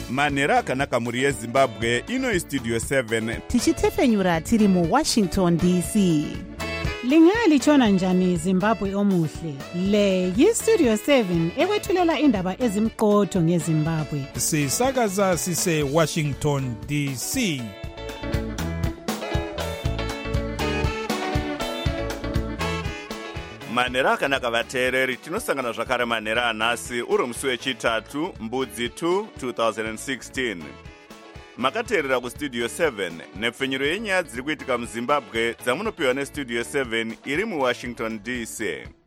manhero akanaka mhuri yezimbabwe. Ino istudio 7 tichitefenyura tiri muWashington DC. Lingalitshona njani Zimbabwe omuhle? Le yistudio 7 ekwethulela indaba ezimqotho ngeZimbabwe. Sisakaza sise Washington DC. manhero akanaka vateereri, tinosangana zvakare manhero anhasi uri musi wechitatu mbudzi 2 2016. Makateerera kustudio 7 nepfenyuro yenyaya dziri kuitika muzimbabwe dzamunopiwa nestudio 7 iri muWashington DC.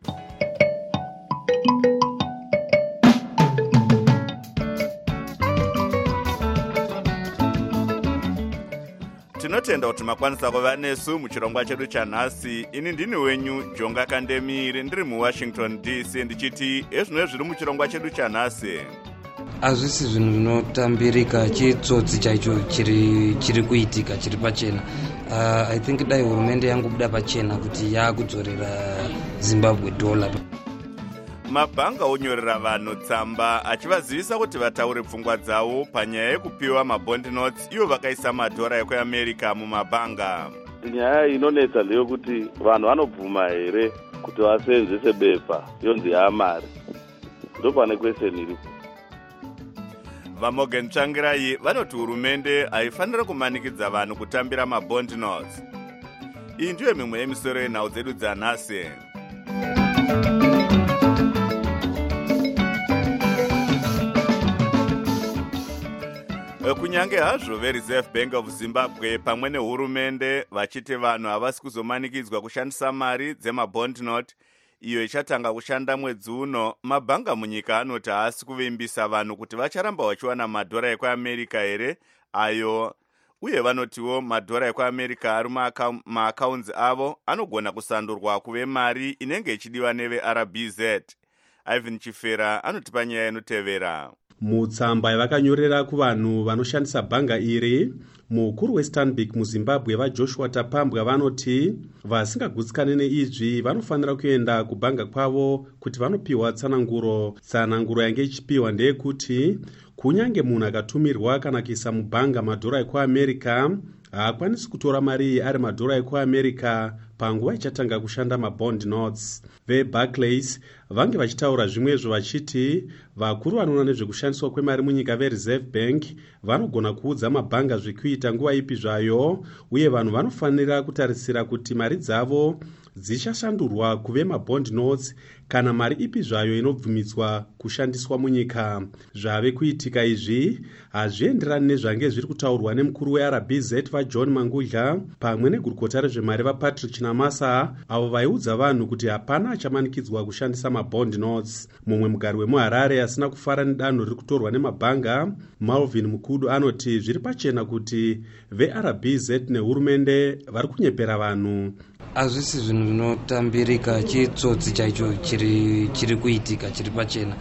Tinotenda kuti makwanisa kuva nesu muchirongwa chedu chanhasi. Ini ndini wenyu Jonga Kandemire, ndiri muWashington DC, ndichiti ezvino zviri muchirongwa chedu chanhasi. Hazvisi zvinhu zvinotambirika, chitsotsi chaicho chiri kuitika chiri pachena. I think dai hurumende yangu buda pachena kuti yakudzorera Zimbabwe dollar. Mabhanga onyorera vanhu tsamba achivazivisa kuti vataure pfungwa dzavo panyaya yekupiwa mabond notes ivo vakaisa madhora ekuAmerica mumabhanga. Nyaya inonetsa ndeyokuti vanhu vanobvuma here kuti vasenzese bepa yonzi yamari. Ndopane question iripo. VaMorgan Tsvangirai vanoti hurumende haifanira kumanikidza vanhu kutambira mabond notes. Iyi ndiyo mimwe yemisoro yenhau dzedu dzanhasi. Kunyange hazvo veReserve Bank of Zimbabwe pamwe nehurumende vachiti vanhu havasi kuzomanikidzwa kushandisa mari dzemabond note iyo ichatanga kushanda mwedzi uno, mabhanga munyika anoti haasi kuvimbisa vanhu kuti vacharamba vachiwana madhora ekuAmerica here ayo, uye vanotiwo madhora ekuAmerica ari maakaunzi avo anogona kusandurwa kuve mari inenge ichidiwa neveRBZ. Ivan Chifera anotipa nyaya inotevera. Mutsamba yavakanyorera kuvanhu vanoshandisa bhanga iri, mukuru weStanbic muZimbabwe vaJoshua Tapambwa vanoti vasingagutsikane neizvi vanofanira kuenda kubhanga kwavo kuti vanopiwa tsananguro. Tsananguro yange ichipiwa ndeyekuti kunyange munhu akatumirwa kana kuisa mubhanga madhora ekuAmerica haakwanisi kutora mari ari madhora ekuAmerica panguva ichatanga kushanda mabond notes. VeBarclays vange vachitaura zvimwezvo vachiti vakuru vanoona nezvekushandiswa kwemari munyika veReserve Bank vanogona kuudza mabhanga zvekuita nguva ipi zvayo, uye vanhu vanofanira kutarisira kuti mari dzavo dzichashandurwa kuve mabond notes kana mari ipi zvayo inobvumidzwa kushandiswa munyika. Zvave kuitika izvi hazvienderani nezvange zviri kutaurwa nemukuru weRBZ vaJohn Mangudla pamwe negurukota rezvemari vaPatrick Namasa, avo vaiudza vanhu kuti hapana achamanikidzwa kushandisa mabond notes. Mumwe mugari wemuHarare asina kufara nedanho riri kutorwa nemabhanga, Malvin Mukudu, anoti zviri pachena kuti veRBZ nehurumende vari kunyepera vanhu. Hazvisi zvinhu zvinotambirika, chitsotsi chaicho chiri kuitika chiri pachena.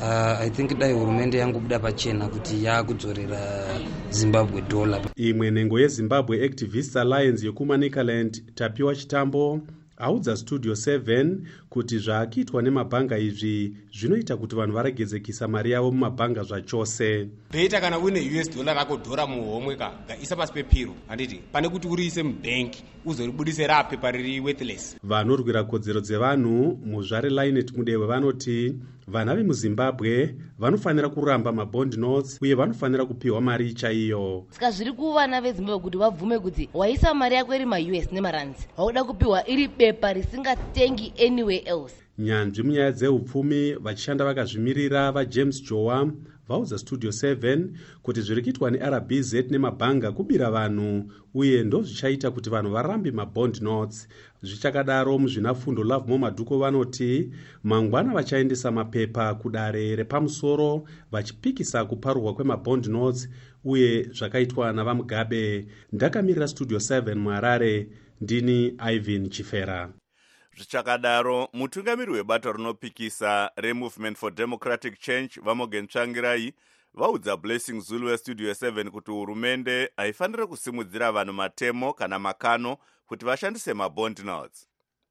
I think dai hurumende yangu buda pachena kuti yakudzorera Zimbabwe dollar. Imwe nhengo yeZimbabwe Activists Alliance yokuManicaland Tapiwa Chitambo audza studio 7 kuti zvaakiitwa nemabhanga izvi zvinoita kuti vanhu varegedzekisa mari yavo mumabhanga zvachose. Beta kana une US dollar rako dhora muhomwe isa pasi pepiro, handiti pane kuti uriise mubank uzoribudise rape pariri worthless. Vanorwira kodzero dzevanhu muzvare Linet Mudewe vanoti vana vemuZimbabwe vanofanira kuramba mabond notes uye vanofanira kupiwa mari chaiyo. Saka zviri kuvana veZimbabwe kuti vabvume kuti waisa mari yako iri maUS nemarands wauda kupiwa iri bepa risingatengi anywhere else. Nyanzvi munyaya dzeupfumi vachishanda vakazvimirira vaJames Jowa vaudza studio 7 kuti zviri kuitwa neRBZ nemabhanga kubira vanhu uye ndozvichaita kuti vanhu varambe mabond notes. Zvichakadaro muzvinafundo Love Maduko vanoti mangwana vachaendesa mapepa kudare repamusoro vachipikisa kuparurwa kwemabond notes uye zvakaitwa navaMugabe. Ndakamirira studio 7 muHarare, ndini Ivan Chifera. Zvichakadaro mutungamiri webato rinopikisa reMovement for Democratic Change vaMorgan Tsvangirai vaudza Blessing Zulu westudio 7 kuti hurumende haifanira kusimudzira vanhu matemo kana makano kuti vashandise mabond notes.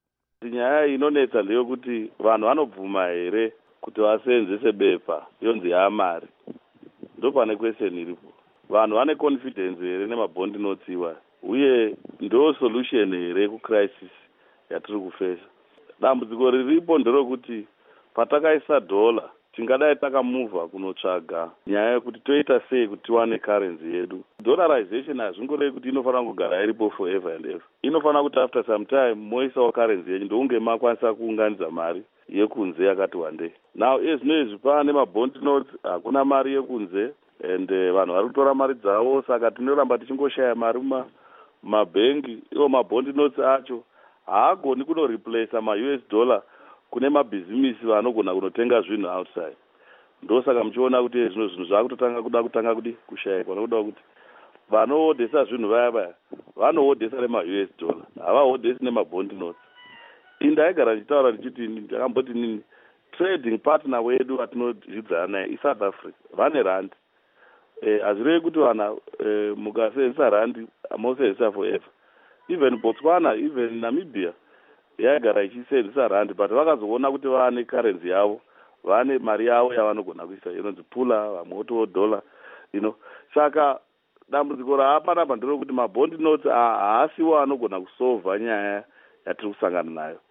Nyaya inonetsa ndeyokuti vanhu vanobvuma here kuti vasenzese bepa yonzi yamari. ndopane question iripo. Vanhu vane confidence here nemabond notes iwayo, uye ndo solution here kucrisis yatiri kufesa. Dambudziko riripo nderokuti patakaisa dollar tingadai takamuvha kunotsvaga nyaya yekuti toita sei kuti tiwane currency yedu. Dollarization hazvingorevi kuti inofanira kugara iripo forever and ever. Inofanira kuti after some time moisawo currency yenyu ndokunge makwanisa kuunganidza mari yekunze yakati wandei. Now ezvino izvi pane mabond notes hakuna mari yekunze and vanhu vari kutora mari dzavo, saka tinoramba tichingoshaya mari mumabhengi. Iwo mabond notes acho haagoni kunoreplace ma-US dollar kune mabhizimisi vanogona kunotenga zvinhu outside. Ndosaka muchiona kuti zvino zvinhu zvakutotanga kushayikwa nokuda kuti vanohodhesa zvinhu vaya vanohodhesa nema-US dollar, havahodhesi nemabond notes. Indaigara ndichitaura ndichiti ndakamboti nini, trading partner wedu vatinozvidzana naye iSouth Africa vane rand. Hazvirevi kuti vana mukasenzesa rand mosenzesa forever. Even Botswana, even Namibia yaigara ichisenzesa rand, but vakazoona kuti vane currency yavo, vane mari yavo yavanogona kuisa inonzi pula, vamwe dollar, Saka dambudziko raapa nderokuti mabond notes haasiwo anogona kusolva nyaya yatiri kusangana nayo.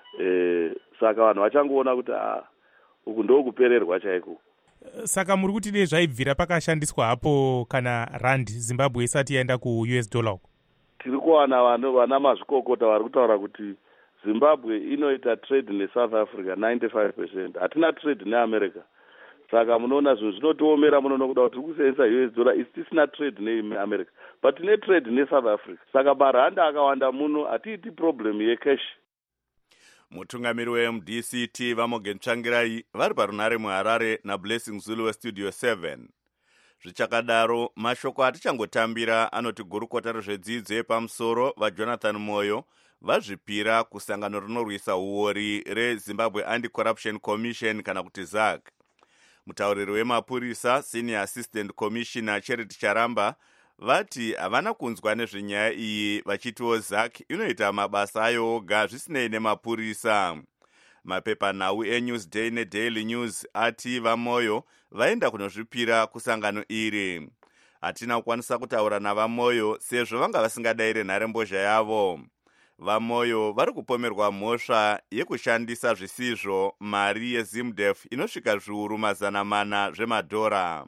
Saka vanhu vachangoona kuti uku ndokupererwa chaiko. Saka muri kuti dei zvaibvira pakashandiswa hapo kana rand Zimbabwe isati yaenda ku-US dollar uko? Tiri kuwana vana mazvikokota vari kutaura kuti Zimbabwe inoita trade neSouth Africa 95%. Hatina trade neAmerica. Saka munoona zvinhu zvinotiomera muno nokuda kuti tiri kusenzesa US dollar isi tisina trade neAmerica. But tine trade neSouth Africa. Saka maranda akawanda muno hatiiti problem yecash. Mutungamiri weMDCT Vamogen Tsvangirai vari parunare muHarare naBlessing Zulu weStudio 7. Zvichakadaro, mashoko atichangotambira anoti gurukota rezvedzidzo yepamusoro vaJonathan Moyo vazvipira kusangano rinorwisa uori reZimbabwe Anti-Corruption Commission kana kuti ZAC. Mutauriri wemapurisa Senior Assistant Commissioner Charity Charamba vati havana kunzwa nezvenyaya iyi, vachitiwo ZAC inoita mabasa ayo oga zvisinei nemapurisa. Mapepanhau eNewsday neDaily News ati vaMoyo vaenda kunozvipira kusangano iri. Hatina kukwanisa kutaura navaMoyo sezvo vanga vasingadayire nharembozha yavo. VaMoyo vari kupomerwa mhosva yekushandisa zvisizvo mari yeZimdef inosvika zviuru 400 zvemadhora.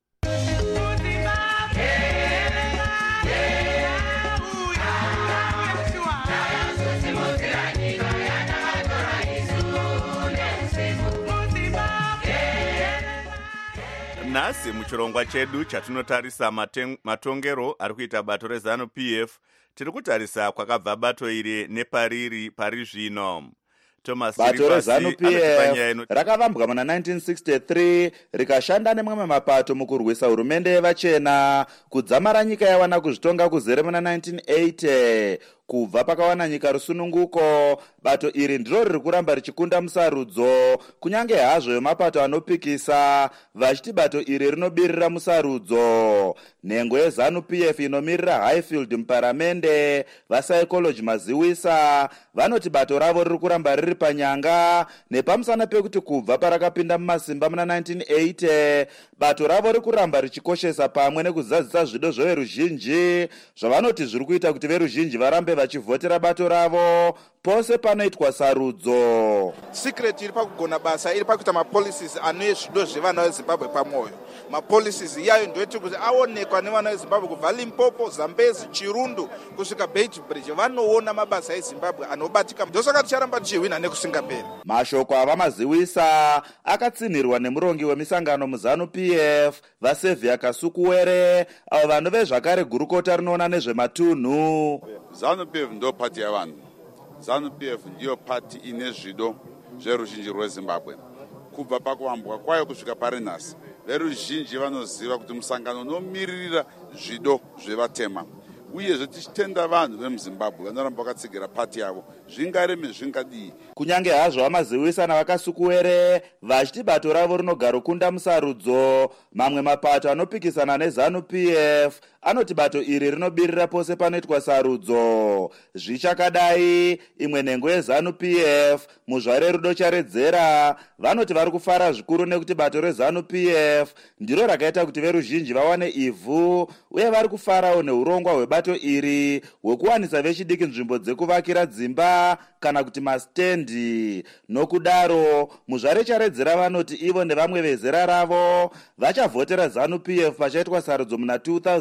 Nhasi muchirongwa chedu chatinotarisa matongero ari kuita bato reZANU-PF, tiri kutarisa kwakabva bato iri nepariri pari zvino. Bato reZANU-PF rakavambwa muna 1963 rikashanda nemamwe mapato mukurwisa hurumende yevachena kudzamara nyika yawana kuzvitonga kuzere muna 1980. Kubva pakawana nyika rusununguko, bato iri ndiro riri kuramba richikunda musarudzo, kunyange hazvo yemapato anopikisa vachiti bato iri rinobirira musarudzo. Nhengo yeZANU-PF inomirira Highfield muparamende vaPsychology Maziwisa vanoti bato ravo riri kuramba riri panyanga nepamusana pekuti kubva parakapinda mumasimba muna 1980 bato ravo riri kuramba richikoshesa pamwe nekuzadzisa zvido zveveruzhinji zvavanoti zviri kuita kuti veruzhinji varambe vachivhotera bato ravo pose panoitwa sarudzo. Secret iri pakugona basa iri pakuita mapolicies anoye zvido zvevana veZimbabwe pamwoyo. Mapolicies iyayo ndoiti kuti aonekwa nevana veZimbabwe kubva Limpopo, Zambezi, Chirundu kusvika Beitbridge vanoona mabasa eZimbabwe anobatika. Ndosaka ticharamba tichihwina nekusingaperi. Mashoko avaMaziwisa akatsinhirwa nemurongi wemisangano muZANU-PF vaSevhia Kasukuwere avo vanove zvakare gurukota rinoona nezvematunhu. ZANU-PF ndo pati yavanhu. ZANU-PF ndiyo pati ine zvido zveruzhinji rweZimbabwe. Kubva pakuambwa kwayo kusvika pari nhasi, veruzhinji vanoziva kuti musangano unomiririra zvido zvevatema. Uyezve tichitenda vanhu vemuZimbabwe vanoramba vakatsigira pati yavo zvingareme zvingadii. Kunyange hazvo vamazivisana vakasukuwere vachiti bato ravo rinogara kunda musarudzo, mamwe mapato anopikisana neZANU-PF anoti bato iri rinobirira pose panoitwa sarudzo. Zvichakadai, imwe nhengo yeZANU-PF muzvare Rudo Charedzera vanoti vari kufara zvikuru nekuti bato reZANU-PF ndiro rakaita kuti veruzhinji vawane ivhu, uye vari kufarawo neurongwa hwebato iri hwekuwanisa vechidiki nzvimbo dzekuvakira dzimba kana kuti mastendi. Nokudaro muzvare Charedzera vanoti ivo nevamwe vezera ravo vachavhotera ZANU-PF pachaitwa sarudzo muna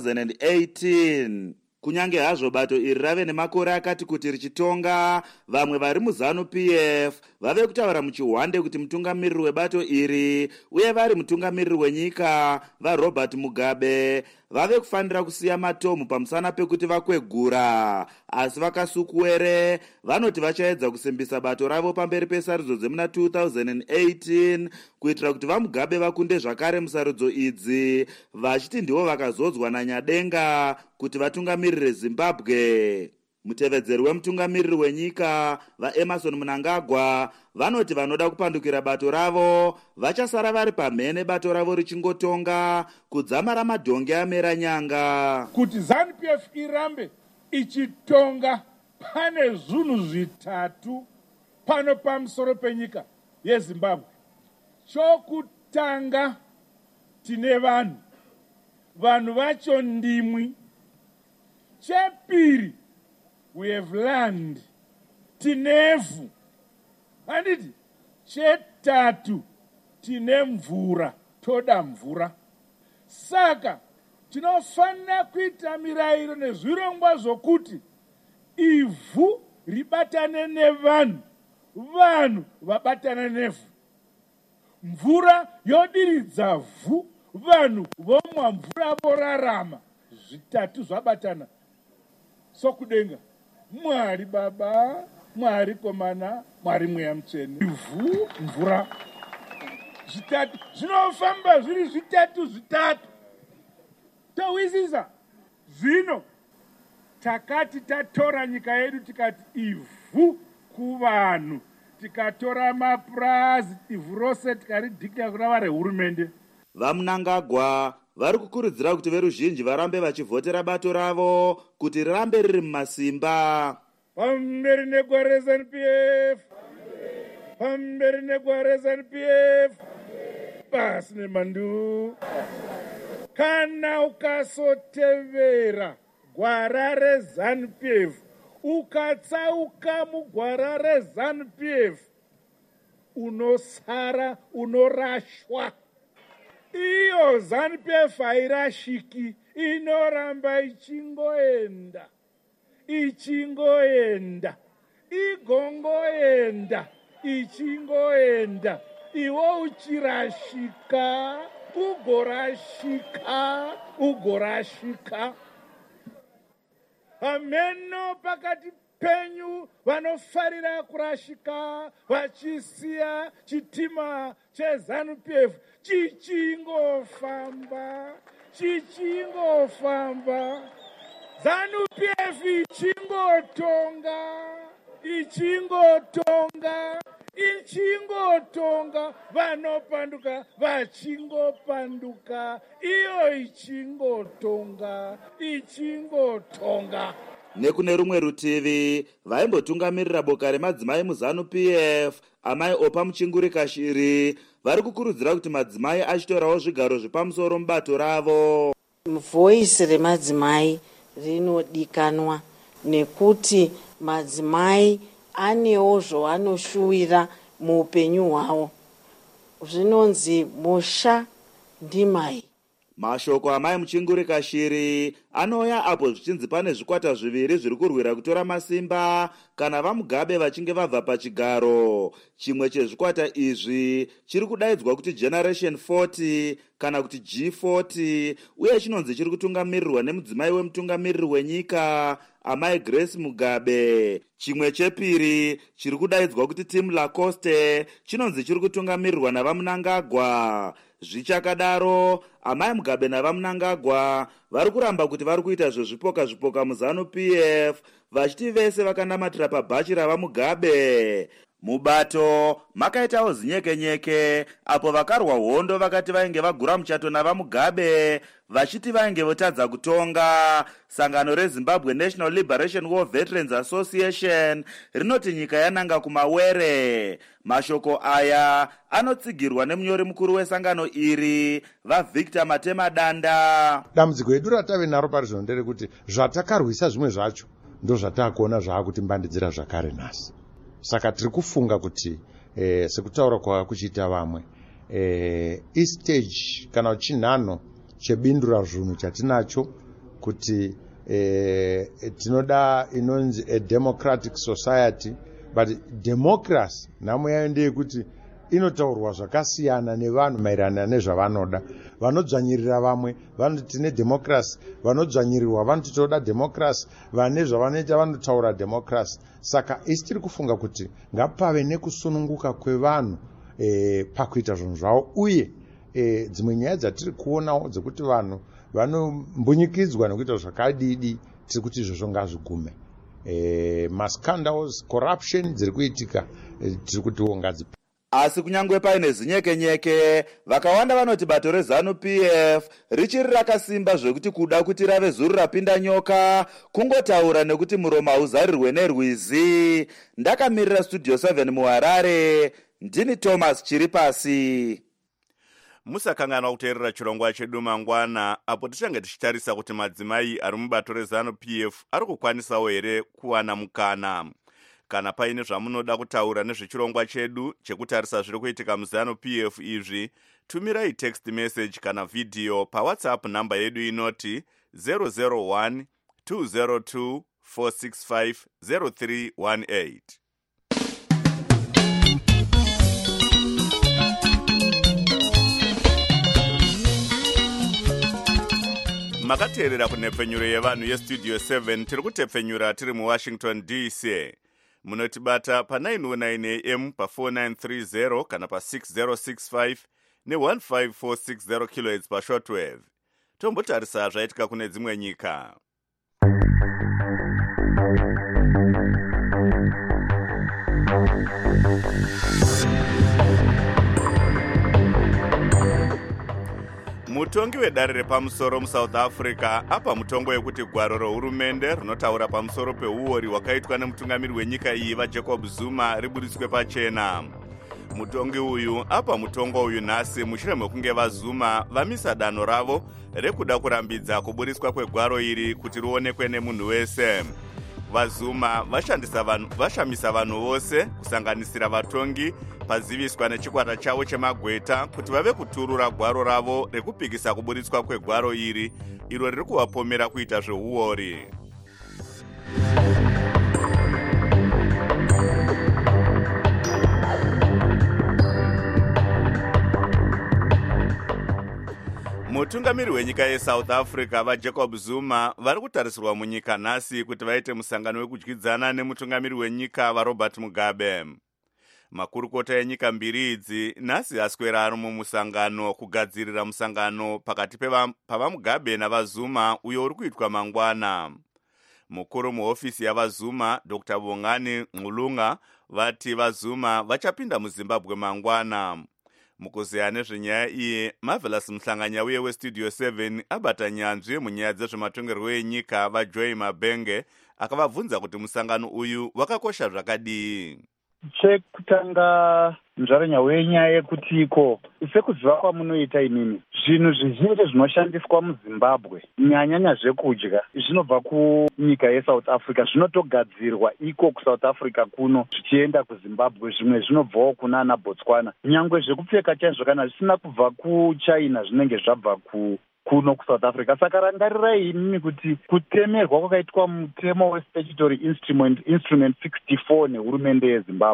2018. Kunyange hazvo bato iri rave nemakore akati kuti richitonga, vamwe vari muZANU-PF vave kutaura muchihwande kuti mutungamiriri webato iri uye vari mutungamiriri wenyika vaRobert Mugabe vave kufanira kusiya matomu pamusana pekuti vakwegura, asi vakasukuwere vanoti vachaedza kusimbisa bato ravo pamberi pesarudzo dzemuna 2018 kuitira kuti vaMugabe vakunde zvakare musarudzo idzi, vachiti ndivo vakazodzwa naNyadenga kuti vatungamirire Zimbabwe. Mutevedzeri wemutungamiriri wenyika vaEmerson Mnangagwa vanoti vanoda kupandukira bato ravo vachasara vari pamhene bato ravo richingotonga kudzamara madhonge amera nyanga. Kuti ZANU-PF irambe ichitonga, pane zvinhu zvitatu pano pamusoro penyika yeZimbabwe. Chokutanga, tine vanhu vacho ndimwi. Chepiri, we have land, tinevhu. Handiti? Chetatu, tine mvura, toda mvura. Saka, tinofanira kuita mirayiro nezvirongwa zvokuti ivhu ribatane nevanhu, vanhu vabatane nevhu. Mvura yodiridza vhu, vanhu vomwa mvura vorarama. Zvitatu zvabatana. Sokudenga, Mwari Baba, Mwari Komana, Mwari Mweya Mutsvene. Ivhu, mvura. Zvitatu zvinofamba zviri zvitatu. Towizisa zvino takati tatora nyika yedu tikati ivhu kuvanhu, tikatora mapurazi ivhu rose tikaridhikira kuna varehurumende. VaMnangagwa vari kukurudzira kuti veruzhinji varambe vachivhotera bato ravo kuti rirambe riri mumasimba. Pamberi negwara ZANU-PF, pamberi negwara ZANU-PF, pasi nemandu. Kana ukasotevera gwara reZANU-PF, ukatsauka mugwara reZANU-PF, unosara, unorashwa. Iyo ZANU-PF hairashiki, inoramba ichingoenda, igongoenda, ichingoenda. Iwo uchirashika, ugorashika. Hameno pakati penyu vanofarira kurashika, vachisiya chitima cheZANU-PF chichingofamba. ZANU-PF ichingotonga, vanopanduka vachingopanduka, iyo ichingotonga. Nekune rumwe rutivi, vaimbotungamirira boka remadzimai muZANU-PF, amai Opa Muchinguri-Kashiri, vari kukurudzira kuti madzimai achitorawo zvigaro zvepamusoro mubato ravo. Voice remadzimai rinodikanwa nekuti madzimai anewo zvavanoshuwira muupenyu hwavo. Zvinonzi musha ndimai. Mashoko amai Muchinguri-Kashiri anouya apo zvichinzi pane zvikwata zviviri zviri kurwira kutora masimba kana vaMugabe vachinge vabva pachigaro. Chimwe chezvikwata izvi chiri kudaidzwa kuti Generation 40 kana kuti G40, uye chinonzi chiri kutungamirirwa nemudzimai wemutungamiriri wenyika amai Grace Mugabe. Chimwe chepiri chiri kudaidzwa kuti Team Lacoste, chinonzi chiri kutungamirirwa navaMnangagwa. Zvichakadaro, amai Mugabe navaMnangagwa vari kuramba kuti vari kuita zvezvipoka muZANU-PF vachiti vese vakanamatira pabhachi ravaMugabe. Mubato makaitawo zinyekenyeke apo vakarwa hondo vakati vainge vagura muchato navaMugabe vachiti vainge votadza kutonga. Sangano reZimbabwe National Liberation War Veterans Association rinoti nyika yananga kumawere. Mashoko aya anotsigirwa nemunyori mukuru wesangano iri vaVictor Matemadanda. Dambudziko redu ratave naro parizvino nderekuti zvatakarwisa zvimwe zvacho ndo zvatakuona zvaakutimbandidzira zvakare nhasi. Saka tiri kufunga kuti sekutaura kwakuchiita vamwe istage kana chinhano chebindura zvinhu chatinacho kuti tinoda inonzi a democratic society, but democracy nhamo yayo ndeyekuti inotaurwa zvakasiyana nevanhu maererano nezvavanoda. Vanodzvanyirira vamwe vanoti tine democracy, vanodzvanyirirwa vanoti toda democracy, vane zvavanoita vanotaura democracy. Saka isi tiri kufunga kuti ngapave nekusununguka kwevanhu pakuita zvinhu zvavo, uye dzimwe nyaya dzatiri kuonawo dzekuti vanhu vanombunyikidzwa nekuita zvakadidi, tiri kuti izvozvo ngazvigume. Mascandals, corruption dziri kuitika, tiri kutiwo ngadzipa. Asi kunyangwe paine zinyekenyeke, vakawanda vanoti bato reZANU-PF richiri rakasimba zvekuti kuda kuti rave zuru rapinda nyoka kungotaura nekuti muromo hauzarirwe nerwizi. Ndakamirira Studio 7 muHarare, ndini Thomas Chiripasi. Musakanganwa kuteerera chirongwa chedu mangwana apo tichange tichitarisa kuti madzimai ari mubato reZANU-PF ari kukwanisawo here kuwana mukana. Kana paine zvamunoda kutaura nezvechirongwa chedu chekutarisa zviri kuitika muZANU-PF izvi, tumirai text message kana video paWhatsApp namba yedu inoti 001 202 465 0318. Makateerera kunhepfenyuro yevanhu yestudio 7 tiri kutepfenyura tiri muWashington DC. Munotibata pa 909 AM pa 4930 kana pa 6065 ne1546 kHz pa shortwave. Tombotarisa zvaitika kune dzimwe nyika. Mutongi wedare repamusoro muSouth Africa apa mutongo yekuti gwaro rehurumende rinotaura pamusoro peuori hwakaitwa nemutungamiri wenyika iyi vaJacob Zuma riburitswe pachena. Mutongi uyu apa mutongo uyu nhasi mushure mekunge vaZuma vamisa danho ravo rekuda kurambidza kuburitswa kwegwaro iri kuti rionekwe nemunhu wese. VaZuma vashamisa vanhu vose kusanganisira vatongi paziviswa nechikwata chavo chemagweta kuti vave kuturura gwaro ravo rekupikisa kuburitswa kwegwaro iri iro riri kuvapomera kuita zveuori. Mutungamiri wenyika yeSouth Africa vaJacob Zuma vari kutarisirwa munyika nhasi kuti vaite musangano wekudyidzana nemutungamiri wenyika vaRobert Mugabe. Makurukota enyika mbiri idzi nhasi aswera ari mumusangano kugadzirira musangano pakati pavaMugabe navaZuma uyo uri kuitwa mangwana. Mukuru muhofisi yavaZuma Dr. Bongani Ngulunga vati vaZuma vachapinda muZimbabwe mangwana. Mukuzeya nezvenyaya iyi, Marvelous Mhlanganya uye westudio 7 abata nyanzvi munyaya dzezvematongerwo enyika vaJoy Mabenge akavabvunza kuti musangano uyu wakakosha zvakadii. Chekutanga nzvaranya wenyaya yekuti iko sekuziva kwamunoita imimi zvinhu zvizhinji zvinoshandiswa muZimbabwe nyanyanya zvekudya zvinobva kunyika yeSouth Africa zvinotogadzirwa iko kuSouth Africa kuno zvichienda kuZimbabwe, zvimwe zvinobvawo kuna ana Botswana. Nyangwe zvekupfeka chaizvo kana zvisina kubva kuChina zvinenge zvabva kuno kuSouth Africa. Saka rangarirai imimi kuti kutemerwa kwakaitwa mutemo weStatutory Instrument 64 nehurumende yeZimbabwe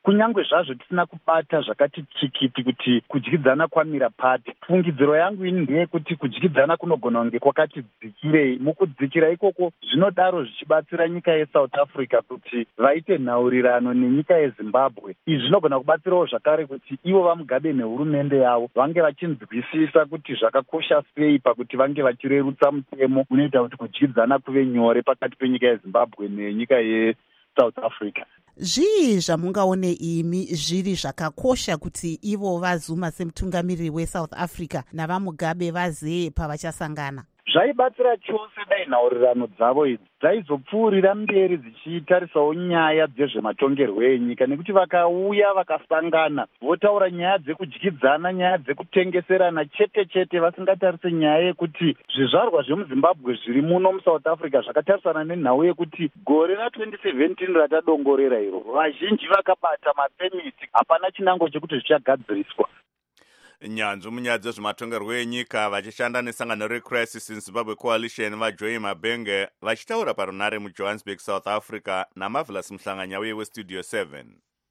kunyange zvazvo tisina kubata zvakati tsikiti kuti kudyidzana kwamira pati. Fungidziro yangu ini ndeyekuti kudyidzana kunogona kunge kwakati dzikirei. Mukudzikira ikoko zvinodaro zvichibatsira nyika yeSouth Africa kuti vaite nhaurirano nenyika yeZimbabwe. Izvi zvinogona kubatsirawo zvakare kuti ivo vaMugabe nehurumende yavo vange vachinzwisisa kuti zvakakosha sei pakuti vange vachirerutsa mutemo unoita kuti kudyidzana kuve nyore pakati penyika yeZimbabwe nenyika yeSouth Africa. Zvii zvamungaone imi zviri zvakakosha kuti ivo vaZuma semutungamiriri weSouth Africa navaMugabe vaziye pavachasangana? Zvaibatsira chose dai nhaurirano dzavo idzi dzaizopfuurira mberi dzichitarisawo nyaya dzezvematongerwo enyika, nekuti vakauya vakasangana votaura nyaya dzekudyidzana, nyaya dzekutengeserana chete chete, vasingatarise nyaya yekuti zvizvarwa zvemuZimbabwe zviri muno muSouth Africa zvakatarisana nenhau yekuti gore ra2017 ratadongorera iro vazhinji vakabata mapemiti, hapana chinango chekuti zvichagadziriswa. Nyanzvi munyaya dzezvematongerwo enyika vachishanda nesangano reCrisis in Zimbabwe Coalition vaJoy Mabenge vachitaura parunare muJohannesburg, South Africa naMarvelous Mhlanganya uye weStudio 7.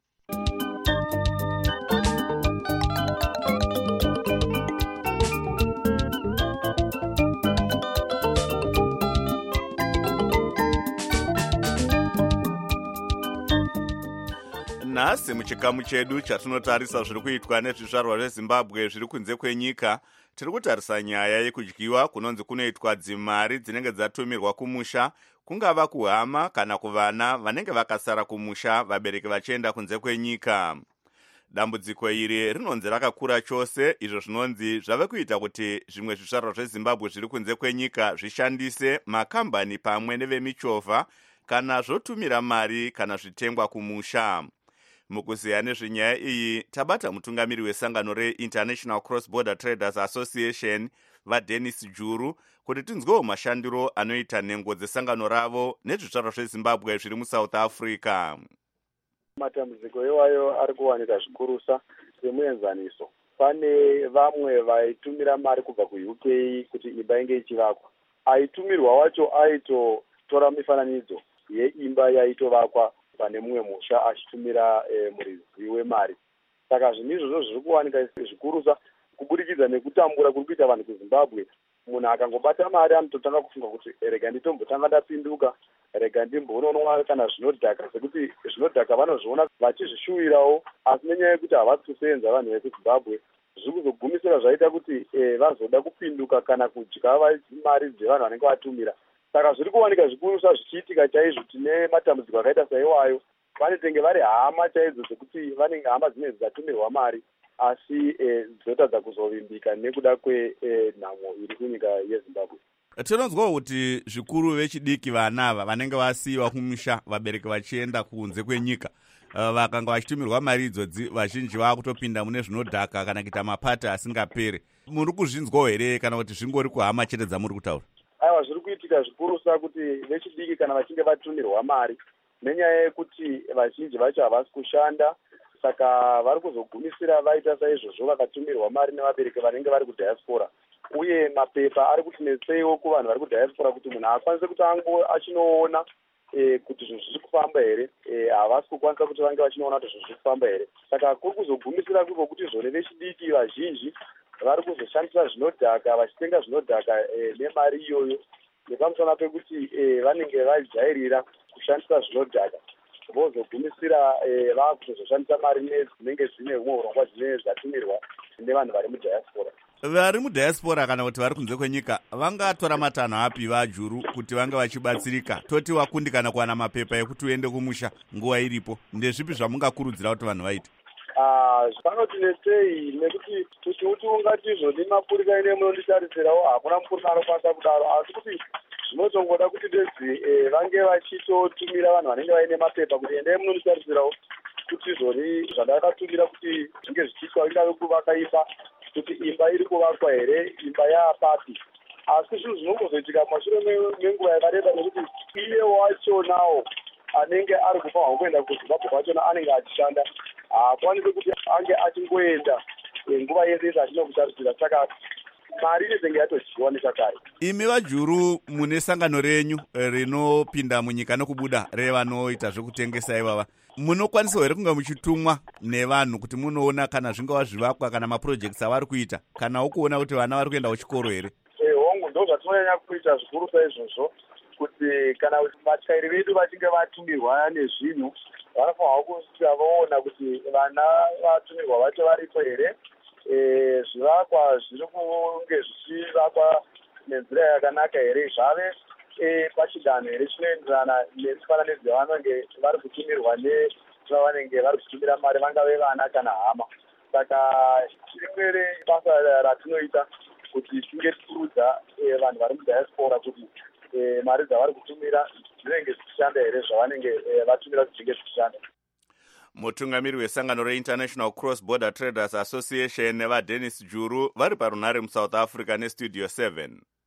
Nhasi muchikamu chedu chatinotarisa zviri kuitwa nezvizvarwa zveZimbabwe zviri kunze kwenyika, tiri kutarisa nyaya yekudyiwa kunonzi kunoitwa dzimari dzinenge dzatumirwa kumusha, kungava kuhama kana kuvana vanenge vakasara kumusha vabereki vachienda kunze kwenyika. Dambudziko iri rinonzi rakakura chose, izvo zvinonzi zvave kuita kuti zvimwe zvizvarwa zveZimbabwe zviri kunze kwenyika zvishandise makambani pamwe nevemichovha kana zvotumira mari kana zvitengwa kumusha. Mukuziya nezvenyaya iyi tabata mutungamiri wesangano reInternational Cross Border Traders Association vaDennis Juru kuti tinzwewo mashandiro anoita nhengo dzesangano ravo nezvizvarwa zveZimbabwe zviri muSouth Africa. Matambudziko iwayo ari kuwanika zvikurusa semuenzaniso. Pane vamwe vaitumira mari kubva kuUK kuti imba inge ichivakwa. Aitumirwa wacho aitotora mifananidzo yeimba yaitovakwa pane mumwe musha achitumira muridzi wemari. Saka zvinhu izvozvo zviri kuwanika zvikurusa kubudikidza nekutambura kuri kuita vanhu kuZimbabwe. Munhu akangobata mari anototanga kufunga kuti rega nditombotanga ndapinduka, rega ndimbononwa kana zvinodhaka, sekuti zvinodhaka vanozviona vachizvishuwirawo, asi nenyaya yekuti havasi kusenza vanhu vekuZimbabwe zviri kuzogumisira zvaita kuti vazoda kupinduka kana kudya mari dzevanhu vanenge vatumira. Saka zviri kuwanika zvikurusa zvichiitika chaizvo. Tine matambudziko akaita saiwayo, vanotenge vari hama chaidzo dzekuti vanenge hama dzine dzatumirwa mari asi dzotadza kuzovimbika nekuda kwenhamo iri kunyika yeZimbabwe. Tinonzwawo kuti zvikuru vechidiki vanava vanenge vasiyiwa kumusha vabereki vachienda kunze kwenyika vakanga vachitumirwa mari idzodzi vazhinji vakutopinda mune zvinodhaka kana kuita mapati asingaperi. Muri kuzvinzwawo here kana kuti zvingori kuhama chete dzamuri kutaura? Aiwa, zviri kuitika zvikurusa kuti vechidiki kana vachinge vatumirwa mari nenyaya yekuti vazhinji vacho havasi kushanda, saka vari kuzogumisira vaita saizvozvo vakatumirwa mari nevabereki vanenge vari kudiaspora. Uye mapepa ari kuti netseiwo kuvanhu vari kudiaspora kuti munhu akwanise kuti achinoona kuti zvinhu zviri kufamba here, havasi kukwanisa kuti vange vachinoona kuti zvinhu zviri kufamba here. Saka kuri kuzogumisira kuko kuti zvone vechidiki vazhinji vari kuzoshandisa zvinodhaka, vachitenga zvinodhaka nemari iyoyo, nepamusana pekuti vanenge vajairira kushandisa zvinodhaka, vozogumisira vakuzoshandisa mari dzinenge dzine humwe urongwa dzinenge dzatumirwa nevanhu vari mudiaspora. Vari mudiaspora kana kuti vari kunze kwenyika vangatora matanho api vaJuru kuti vange vachibatsirika? Toti wakundikana kuwana mapepa ekuti uende kumusha nguva iripo, ndezvipi zvamungakurudzira kuti vanhu vaite? Panoti nesei nekuti kuti ungatizvoni mapurika ine munonditarisirawo hakuna mupurika anokwanisa kudaro, asi kuti zvinotongoda kuti bedzi vange vachitotumira vanhu vanenge vaine mapepa kuti endai munonditarisirawo kuti zvori zvandakatumira kuti zvinge zvichiitwa, ingave kuvaka imba, kuti imba iri kuvakwa here, imba yaapapi. Asi zvinhu zvinongozoitika mashure menguva yakareba nekuti iye wachonawo anenge ari kufanirwa kuenda kuZimbabwe kwachona anenge achishanda haakwanisi kuti ange achingoenda nguva yese achinokutarisa. Saka mari inenge yatodyiwa nechakare. Imi vaJuru mune sangano renyu rinopinda munyika nokubuda revanoita zvekutengesa ivava, munokwanisa here kunge muchitumwa nevanhu kuti munoona kana zvingava zvivakwa kana mapurojekts avari kuita, kana ukuona kuti vana vari kuenda kuchikoro here? Hongu ndo zvatinonyanya kuita zvikuru saizvozvo, kuti kana vatyairi vedu vachinge vatumirwa nezvinhu vanofanirwa kusvika vaona kuti vana vatumirwa vacho varipo here. Zvivakwa zviri kunge zvichivakwa nenzira yakanaka here, zvave pachidanho here chinoenderana nemifananidzo yavanenge vari kutumirwa nevavanenge vari kutumira mari, vangave vana kana hama. Saka rimwe basa ratinoita kuti tinge tikurudza vanhu vari mudiaspora kuti mari dzavari kutumira dzinenge dzichishanda here, zvavanenge vatumira kuti dzinge dzichishanda. Mutungamiri wesangano reInternational Cross Border Traders Association nevaDennis Juru vari parunare muSouth Africa neStudio 7.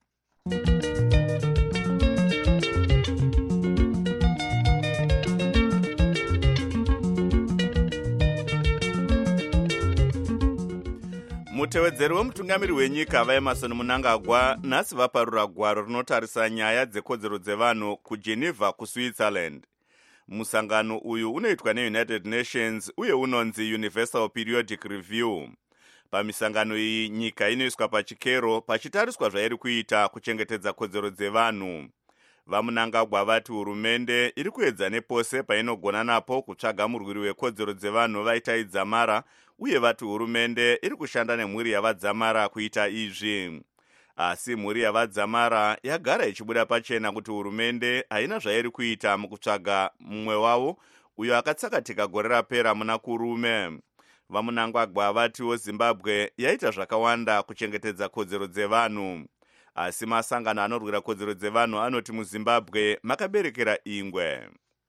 Mutevedzeri wemutungamiri wenyika vaEmerson Mnangagwa nhasi vaparura gwaro rinotarisa nyaya dzekodzero dzevanhu kuGeneva kuSwitzerland. Musangano uyu unoitwa neUnited Nations uye unonzi Universal Periodic Review. Pamisangano iyi nyika inoiswa pachikero pachitariswa zvairi kuita kuchengetedza kodzero dzevanhu. VaMnangagwa vati hurumende iri kuedza nepose painogona napo kutsvaga murwiri wekodzero dzevanhu vaita idzamara, uye vati hurumende iri kushanda nemhuri yavadzamara kuita izvi. Asi mhuri yavadzamara yagara ichibuda pachena kuti hurumende haina zvairi kuita mukutsvaga mumwe wavo uyo akatsakatika gore rapera muna kurume. VaMnangagwa vatiwo Zimbabwe yaita zvakawanda kuchengetedza kodzero dzevanhu. Asi masangano anorwira kodzero dzevanhu anoti muZimbabwe makaberekera ingwe.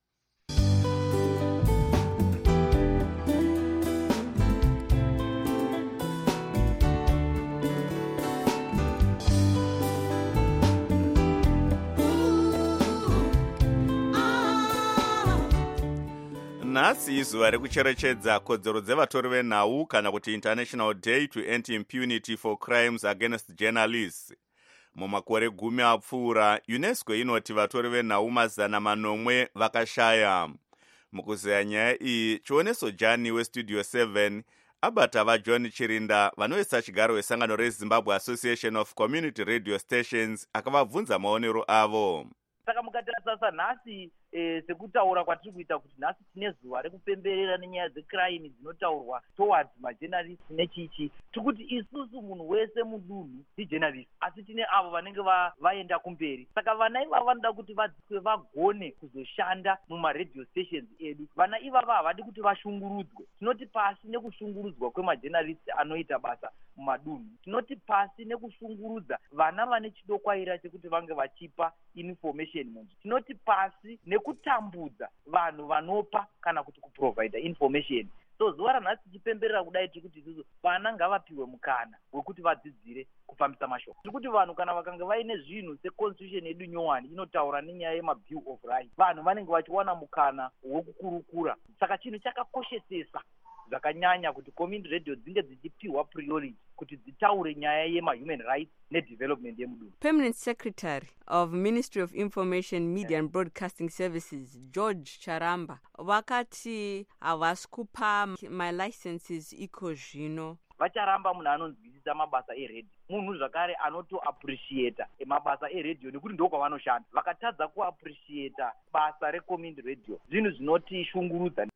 Nhasi izuva rekucherechedza kodzero dzevatori venhau kana kuti International Day to End Impunity for Crimes Against Journalists. Mumakore 10 apfuura, UNESCO inoti vatori venhau 800 vakashaya. Mukuzeya nyaya iyi, chioneso Jani weStudio 7 abata vaJohn Chirinda vanoisa chigaro wesangano reZimbabwe Association of Community Radio Stations akavabvunza maonero avo. Saka mukatarisa nhasi sekutaura kwatiri kuita kuti nhasi tine zuva rekupemberera nenyaya dzecrime dzinotaurwa towards majournalists nechichi, tikuti isusu munhu wese mudunhu ndijournalist, asi tine avo vanenge vaenda kumberi. Saka vana ivava vanoda kuti vadzikwe vagone kuzoshanda mumaradio stations edu. Vana ivava havadi kuti vashungurudzwe. Tinoti pasi nekushungurudzwa kwemajournalists anoita basa mumadunhu. Tinoti pasi nekushungurudza vana vane chidokwaira chekuti vange vachipa information munhu. Tinoti pasi nekutambudza vanhu vanopa kana kuti kuprovide information. So zuva ranhasi tichipemberera kudai tiri kuti isusu vana ngavapiwe mukana wekuti vadzidzire kufambisa mashoko. Tiri kuti vanhu kana vakanga vaine zvinhu seconstitution yedu nyowani inotaura nenyaya yemabill of rights, vanhu vanenge vachiwana mukana wekukurukura. Saka chinhu chakakoshesesa zvakanyanya kuti community radio dzinge dzichipiwa priority kuti dzitaure nyaya yema-human rights nedevelopment yemudunhu. Permanent Secretary of Ministry of Information, Media and Broadcasting Services, George Charamba, vakati havasi kupa my licenses iko zvino. Vacharamba munhu anonzwisisa mabasa eredio, munhu zvakare anotoappreciata mabasa eredio nekuti ndokwavanoshanda. Vakatadza kuappreciata basa recommunity radio, zvinhu zvinotishungurudza.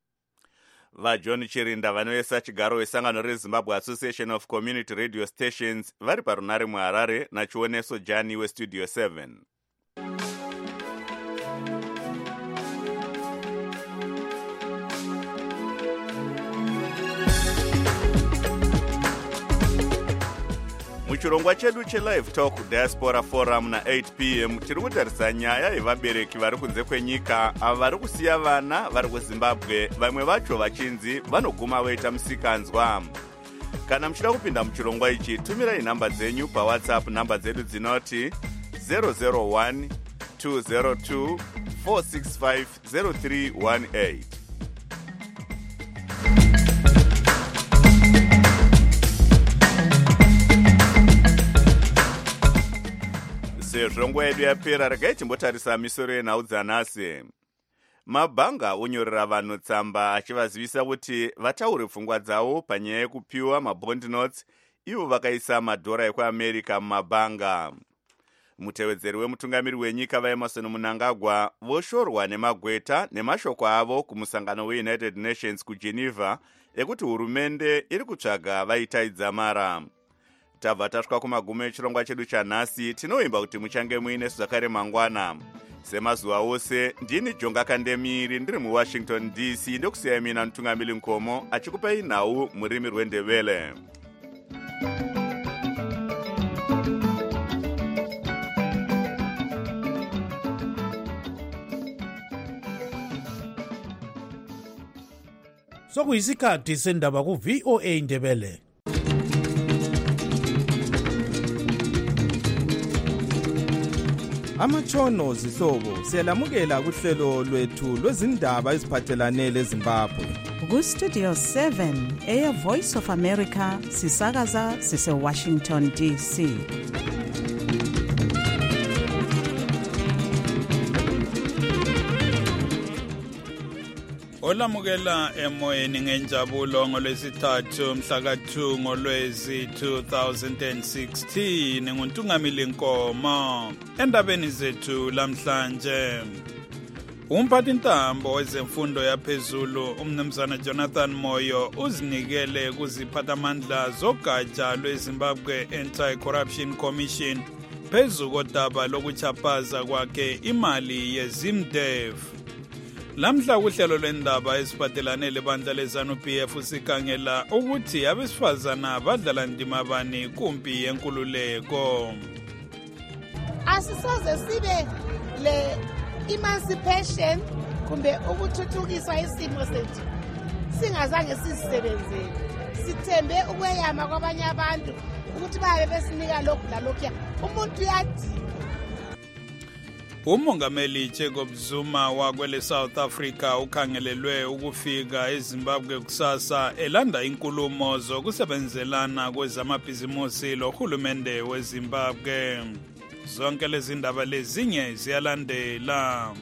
VaJohn Chirinda vanoisa chigaro wesangano reZimbabwe Association of Community Radio Stations vari parunare muHarare nachioneso Jani weStudio 7. Muchirongwa chedu cheLive Talk Diaspora Forum na8 p.m. tiri kutarisa nyaya yevabereki vari kunze kwenyika ava vari kusiya vana vari kuZimbabwe, vamwe vacho vachinzi vanoguma voita musikanzwa. Kana muchida kupinda muchirongwa ichi, tumirai nhamba dzenyu paWhatsApp. Nhamba dzedu dzinoti 001 202 465 0318. Sezvo nguva yedu yapera, regai timbotarisa misoro yenhau dzanhasi. mabhanga onyorera vanhu tsamba achivazivisa kuti vataure pfungwa dzavo panyaya yekupiwa mabond notes ivo vakaisa madhora ekuamerica mumabhanga. Mutevedzeri wemutungamiri wenyika vaemerson Mnangagwa voshorwa nemagweta nemashoko avo kumusangano weUnited Nations kuGeneva ekuti hurumende iri kutsvaga vaitaidza mara. Tabva tasvika kumagumo echirongwa chedu chanhasi. Tinoimba kuti muchange muinesu zvakare mangwana. Semazuva ose ndini Jonga Kandemiri ndiri muWashington DC ndokusiyai mina mutungamiri Nkomo achikupai nhau murimi rweNdebele. Sokuyisikhathi sendaba ku VOA Ndebele. Amatshono zihlobo siyalamukela kuhlelo lwethu lwezindaba eziphathelane leZimbabwe. Ku Studio 7 Air Voice of America sisakaza sise Washington DC. Olamukela emoyeni ngenjabulo ngolwesithathu mhla ka-2 ngoLwezi 2016 nguNtungamili Nkomo. Endabeni zethu lamhlanje, umphathintambo wezemfundo yaphezulu umnumzana Jonathan Moyo uzinikele kuziphathamandla zogatsha lweZimbabwe Anti-Corruption Commission phezu kodaba lokuchaphaza kwakhe imali yeZimDev. Lamhla kuhlelo lwendaba eziphathelane lebandla leZANU-PF sikhangela ukuthi abesifazana badlala ndima bani kumpi yenkululeko. Asisoze sibe le emancipation kumbe ukuthuthukiswa isimo sethu singazange sisebenzele. Sithembe ukweyama kwabanye abantu ukuthi babe besinika lokhu lalokhu. Umuntu uyadinga. Umongameli Jacob Zuma wakwele South Africa ukhangelelwe ukufika eZimbabwe kusasa elanda inkulumo zokusebenzelana kwezamabhizimusi lohulumende weZimbabwe. Zonke lezi ndaba lezinye ziyalandela.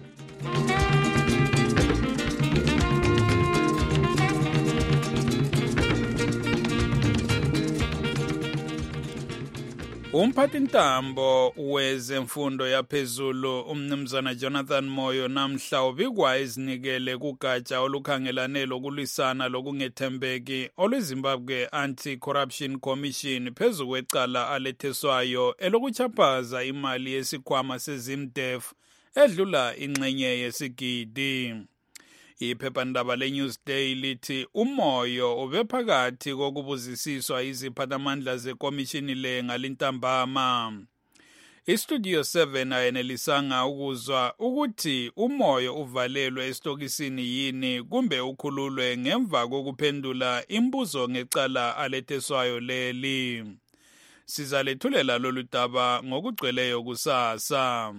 Umphathintambo wezemfundo yaphezulu umnumzana Jonathan Moyo namhla ubikwa ezinikele kugatsha olukhangelane lokulwisana lokungethembeki olweZimbabwe Anti-Corruption Commission phezu kwecala aletheswayo elokuchaphaza imali yesikhwama seZimDev edlula ingxenye yesigidi. Iphephandaba leNewsday lithi uMoyo ubephakathi kokubuzisiswa iziphathamandla zekomishini le ngalintambama. Istudio 7 ayenelisanga ukuzwa ukuthi uMoyo uvalelwe esitokisini yini kumbe ukhululwe ngemva kokuphendula imbuzo ngecala aletheswayo leli. Sizalethulela lolu daba ngokugcweleyo kusasa.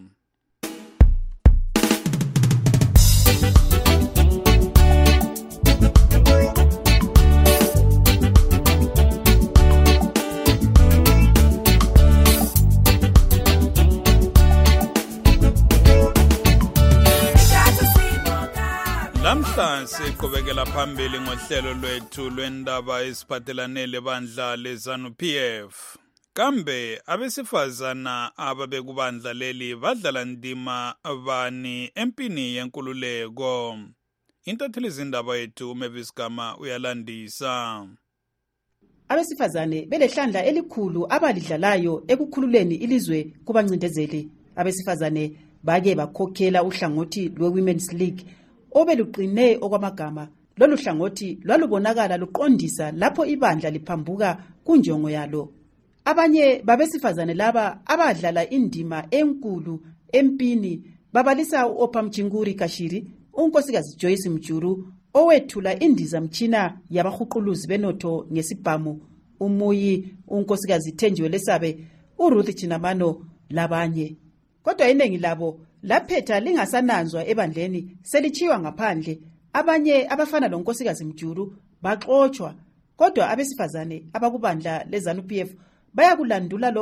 Lamhla siqhubekela phambili ngohlelo lwethu lwendaba eziphathelane lebandla leZANU-PF. Kambe abesifazana ababekubandla leli badlala ndima bani empini yenkululeko? Intatheli izindaba yethu uMavis Gama uyalandisa. Abesifazane belehlandla elikhulu abalidlalayo ekukhululeni ilizwe kubancindezeli. Abesifazane bake bakhokhela uhlangothi lwe-Women's League obeluqine okwamagama. Lolu hlangothi lwalubonakala luqondisa lapho ibandla liphambuka kunjongo yalo. Abanye babesifazane laba abadlala indima enkulu empini babalisa uOphamjinguri Kashiri, unkosikazi Joyce Mjuru owethula indiza mtshina yabahuquluzi benotho ngesibhamu, Umuyi unkosikazi Thenjiwe Lesabe, uRuth Chinamano labanye. Kodwa iningi labo laphetha lingasananzwa ebandleni selichiwa ngaphandle. Abanye abafana lonkosikazi Mjuru baxoxwa, kodwa abesifazane abakubandla leZANU-PF bayakulandula lokho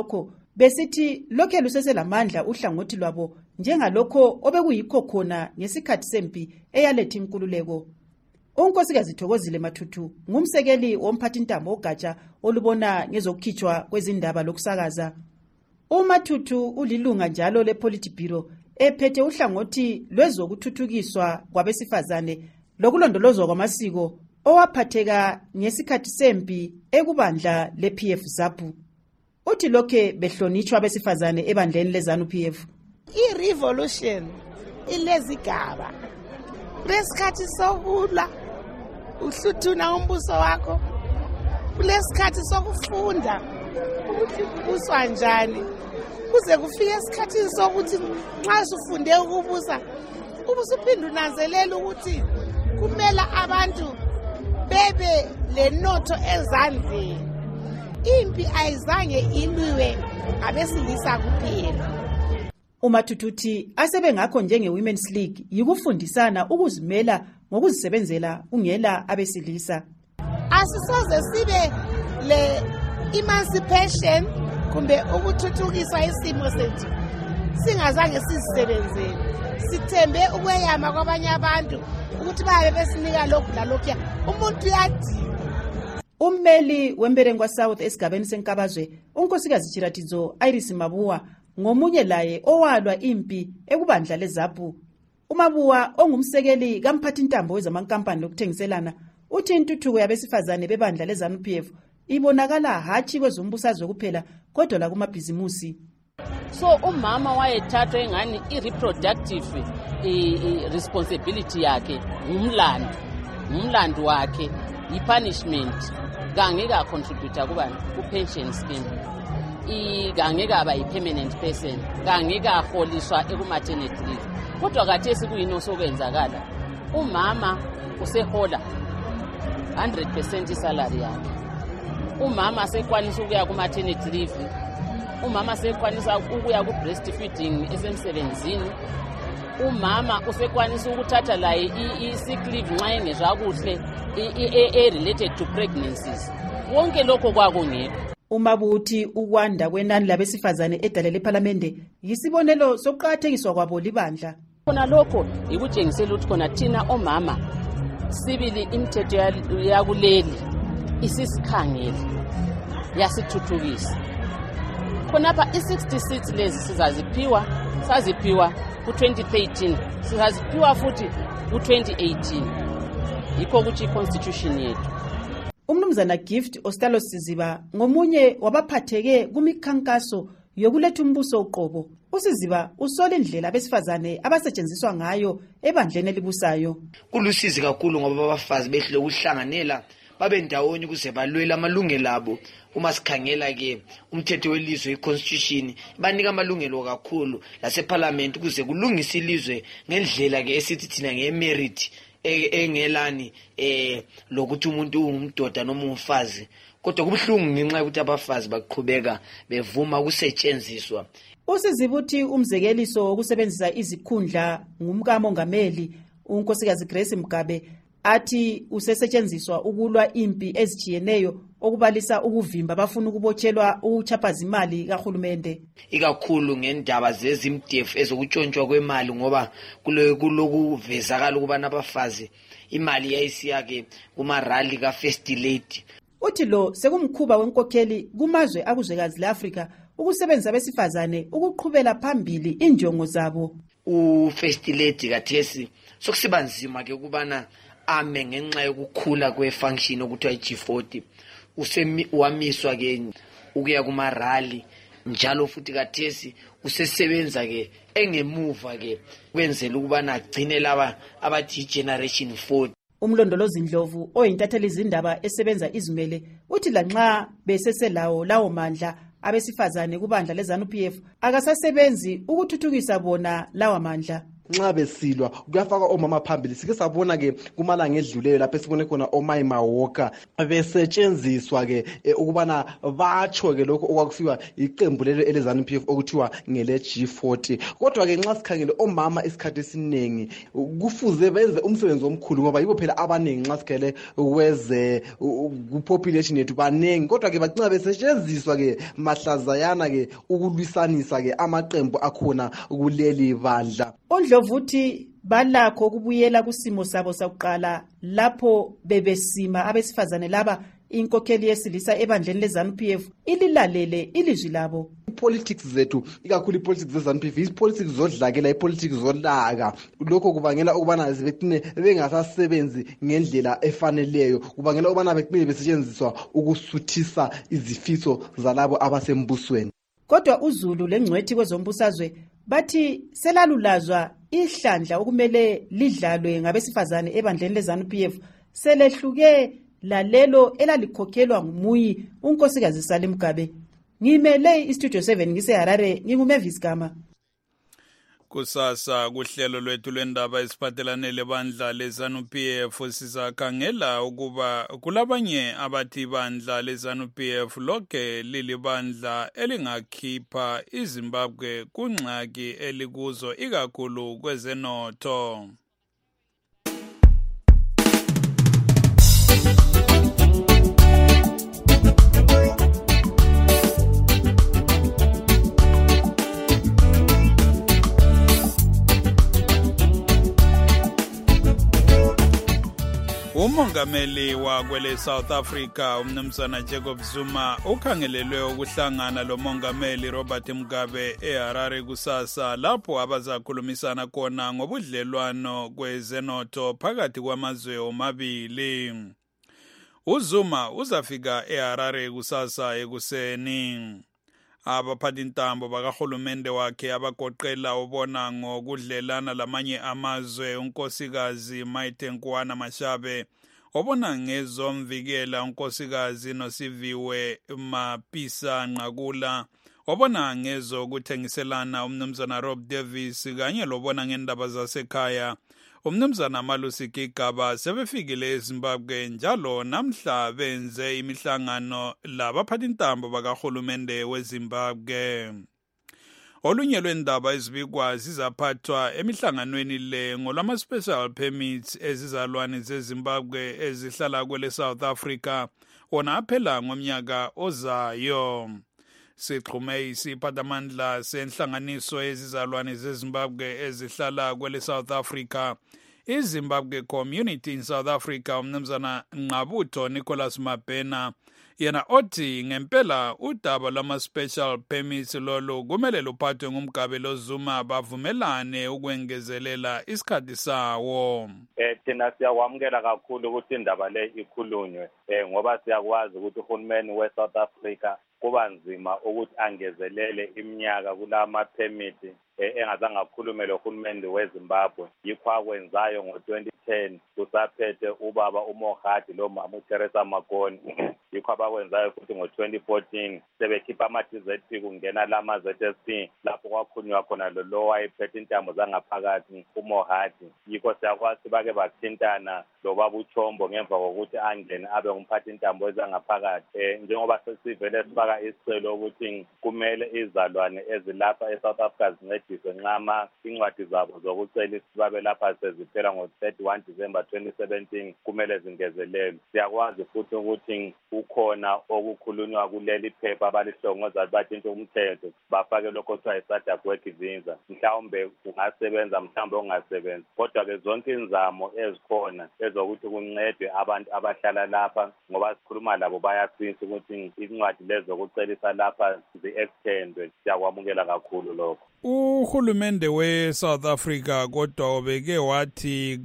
besithi lokhe luseselamandla uhlangothi lwabo njengalokho obekuyikho khona ngesikhathi sempi eyaletha inkululeko. Unkosikazi Thokozile Mathuthu ngumsekeli womphathintambo ogatsha olubona ngezokukhitshwa kwezindaba lokusakaza. uMathuthu ulilunga njalo lePolitburo ephethe uhlangothi lwezokuthuthukiswa kwabesifazane lokulondolozwa kwamasiko owaphatheka ngesikhathi sempi ekubandla lePF ZAPU. Uthi lokhe behlonitshwa abesifazane ebandleni leZANU-PF. I-revolution ilezigaba. Kulesikhathi sokulwa uhluthuna umbuso wakho. Kulesikhathi sokufunda ukuthi kubuswa njani. Kuze kufike esikhathini sokuthi nxa usufunde ukubusa ubusuphinde unanzelela ukuthi kumela abantu bebe lenotho ezandleni. Impi ayizange ilwiwe abesilisa kuphela. uMathuthuthi asebengakho njenge-Women's League yikufundisana ukuzimela ngokuzisebenzela ungela abesilisa. Asisoze sibe le-emancipation kumbe ukuthuthukiswa isimo sethu singazange sizisebenzele. Sithembe ukweyama kwabanye abantu ukuthi babe besinika lokhu lalokhuya. Umuntu uyadinga. Ummeli wemberengwa South esigabeni senkabazwe unkosikazi Chiratidzo Iris Mabuwa ngomunye laye owalwa impi ekubandla leZAPU. uMabuwa ongumsekeli kamphathintambo wezamankampani lokuthengiselana uthi intuthuko yabesifazane bebandla leZANU-PF ibonakala hatshi kwezombusazwe kuphela kodwa la kumabhizimusi. So umama wayethathwa engani i-reproductive responsibility yakhe ngumlando wakhe i-punishment kangeke acontribute kubani ku-pension scheme, kangeke aba yi-permanent person, kangeke aholiswa ekumaternity leave. Kodwa khathesi kuyini osokwenzakala, umama usehola 100% salary yakhe, umama sekwanisa ukuya ku-maternity leave, umama sekwanisa ukuya ku-breastfeeding esemsebenzini, umama usekwanisa ukuthatha laye i-sick leave nxa engezwa kuhle related to pregnancies. Wonke lokho kwakungekho. uMabuthi ukwanda kwenani labesifazane edale lePhalamende yisibonelo sokuqakathekiswa kwabo libandla. Khona lokho ikutshengisela ukuthi khona thina omama sibili imithetho yakuleli isisikhangele yasithuthukisa. Khonapha i-66 lezi saziphiwa ku-2013, sizaziphiwa futhi ku-2018. Yikho ukuthi i-constitution yethu. Umnumzana Gift Ostalos Siziba ngomunye wabaphatheke kumikhankaso yokuletha umbuso uqobo. uSiziba usola indlela abesifazane abasetshenziswa ngayo ebandleni elibusayo. Kulusizi kakhulu ngoba abafazi behlule ukuhlanganela babe ndawonye ukuze balwela amalungelo abo. Uma sikhangela ke umthetho welizwe i-constitution banika amalungelo kakhulu laseParliament ukuze kulungise ilizwe ngendlela ke esithi thina ngemerit engelani lokuthi umuntu ungumdoda noma umfazi. Kodwa kubhlungu ngenxa ukuthi abafazi baqhubeka bevuma ukusetshenziswa. uSizibuthi umzekeliso wokusebenzisa izikhundla ngumkamongameli unkosikazi Grace Mugabe athi usesetshenziswa ukulwa impi ezijiyeneyo okubalisa ukuvimba bafuna ukubotshelwa uchaphaza imali kahulumende. Ikakhulu ngendaba zezimDF ezokutshontshwa kwemali ngoba kulokuvezakala ukubana abafazi imali yayisiyake kumarally ka-First Lady. Uthi lo sekumkhuba wenkokheli kumazwe akuzwekazi leAfrika ukusebenzisa abesifazane ukuqhubela phambili injongo zabo. U-First Lady kathesi sokusiba nzima ke kubana ame ngenxa yokukhula kwe-function okuthiwa i-G40 wamiswa ke ukuya kumarally njalo futhi kathesi usesebenza ke engemuva ke kwenzela ukubana agcine laba abathi generation 40. Umlondolozi Ndlovu oyintatheli izindaba esebenza izimele uthi lanxa beseselawo lawo mandla abesifazane kubandla leZANU-PF akasasebenzi ukuthuthukisa bona lawa mandla. nxa besilwa kuyafaka omama phambili. Sike sabona ke kumalanga edluleyo lapho esibone khona oMaima Walker besetshenziswa ke ukubana batsho ke lokho okwakusiwa iqembu lelo eleZANU-PF okuthiwa ngele G40. Kodwa ke nxa sikhangele omama isikhathi esiningi kufuze benze umsebenzi omkhulu ngoba yibo phela abaningi nxa sikhele kweze population yethu banengi, kodwa ke bagcina besetshenziswa ke mahlazayana ke ukulwisanisa ke amaqembu akhona kuleli bandla. uNdlovuthi balakho ukubuyela kusimo sabo sakuqala lapho bebesima abesifazane laba inkokheli yesilisa ebandleni leZANU-PF ililalele ilizwi labo. Politics zethu ikakhulu ipolitics zeZANU-PF ipolitics zodlakela, ipolitics zolaka. Lokho kubangela ukubana zibecine bengasasebenzi ngendlela efaneleyo, kubangela ukubana becine besetshenziswa ukusuthisa izifiso zalabo abasembusweni. Kodwa uZulu lengcwethi kwezombusazwe bathi selalulazwa ihlandla okumele lidlalwe ngabesifazane ebandleni leZANU-PF selehluke lalelo elalikhokhelwa ngumuyi unkosikazi Salim Mugabe. Ngimele iStudio 7 ngiseHarare, nginguMavis Gama. Kusasa kuhlelo lwethu lwendaba esiphathelane lebandla leZANU-PF sizakhangela ukuba kulabanye abathi bandla leZANU-PF lokhe lilibandla elingakhipha iZimbabwe kungxaki elikuzo ikakhulu kwezenotho. Umongameli wakwele South Africa umnumzana Jacob Zuma ukhangelelwe ukuhlangana lomongameli Robert Mugabe eHarare kusasa lapho abazakhulumisana khona ngobudlelwano kwezenotho phakathi kwamazwe omabili. uZuma uzafika eHarare kusasa ekuseni. Abaphathintambo bakahulumende wakhe abagoqela ubona ngokudlelana lamanye amazwe unkosikazi Maite Nkoana Mashabe, obona ngezomvikela unkosikazi Nosiviwe Mapisa Nqakula, obona ngezokuthengiselana umnumzana Rob Davis kanye lobona ngendaba zasekhaya umnumzana Malusi Gigaba sebefikile eZimbabwe njalo namhla benze imihlangano labaphathintambo bakahulumende weZimbabwe. Olunye lwendaba ezibikwa zizaphathwa emihlanganweni le ngolama special permits ezizalwane zeZimbabwe ezihlala kwele South Africa wona aphela ngomnyaka ozayo. Sixhume isiphathamandla senhlanganiso ezizalwane zeZimbabwe ezihlala kwele South Africa iZimbabwe Community in South Africa umnumzana Nqabutho Nicholas Mabhena yena othi ngempela udaba lama special permits lolo kumele luphathwe ngumgabe loZuma bavumelane ukwengezelela isikhathi sawo. Thina siyakwamukela kakhulu ukuthi indaba le ikhulunywe ngoba siyakwazi ukuthi uhulumeni weSouth Africa kuba nzima ukuthi angezelele iminyaka kulama permit engazange akhulume lohulumende weZimbabwe. Yikho akwenzayo ngo-2010 kusaphethe ubaba uMohadi lo mama uTeresa Magoni. Yikho abakwenzayo futhi ngo-2014 sebekhipha ama-TZP kungena lama ZSP lapho kwakhulunywa khona lo wayephethe intambo zangaphakathi uMohadi. Yikho siyakwazi bake bathintana lobaba uChombo ngemva kokuthi angene abe ngumphathi intambo ezangaphakathi. Njengoba sesivele sifaka isicelo ukuthi kumele izalwane ezilapha eSouth Africa zincediswe nxama incwadi zabo zokucela isibabe lapha seziphela ngo-31 December 2017 kumele zingezelelwe. Siyakwazi futhi ukuthi ukhona okukhulunywa kuleli phepha abalihlongoza batshintshe umthetho bafake lokho kuthiwa yi-SADC work visa. Mhlawumbe kungasebenza mhlawumbe ungasebenzi, kodwa-ke zonke inzamo ezikhona ezokuthi kuncedwe abantu abahlala lapha ngoba sikhuluma labo bayafisa ukuthi incwadi lezo zokucelisa lapha zi-extendwe. Siyakwamukela kakhulu lokho. Uhulumende we-South Africa kodwa ubeke wathi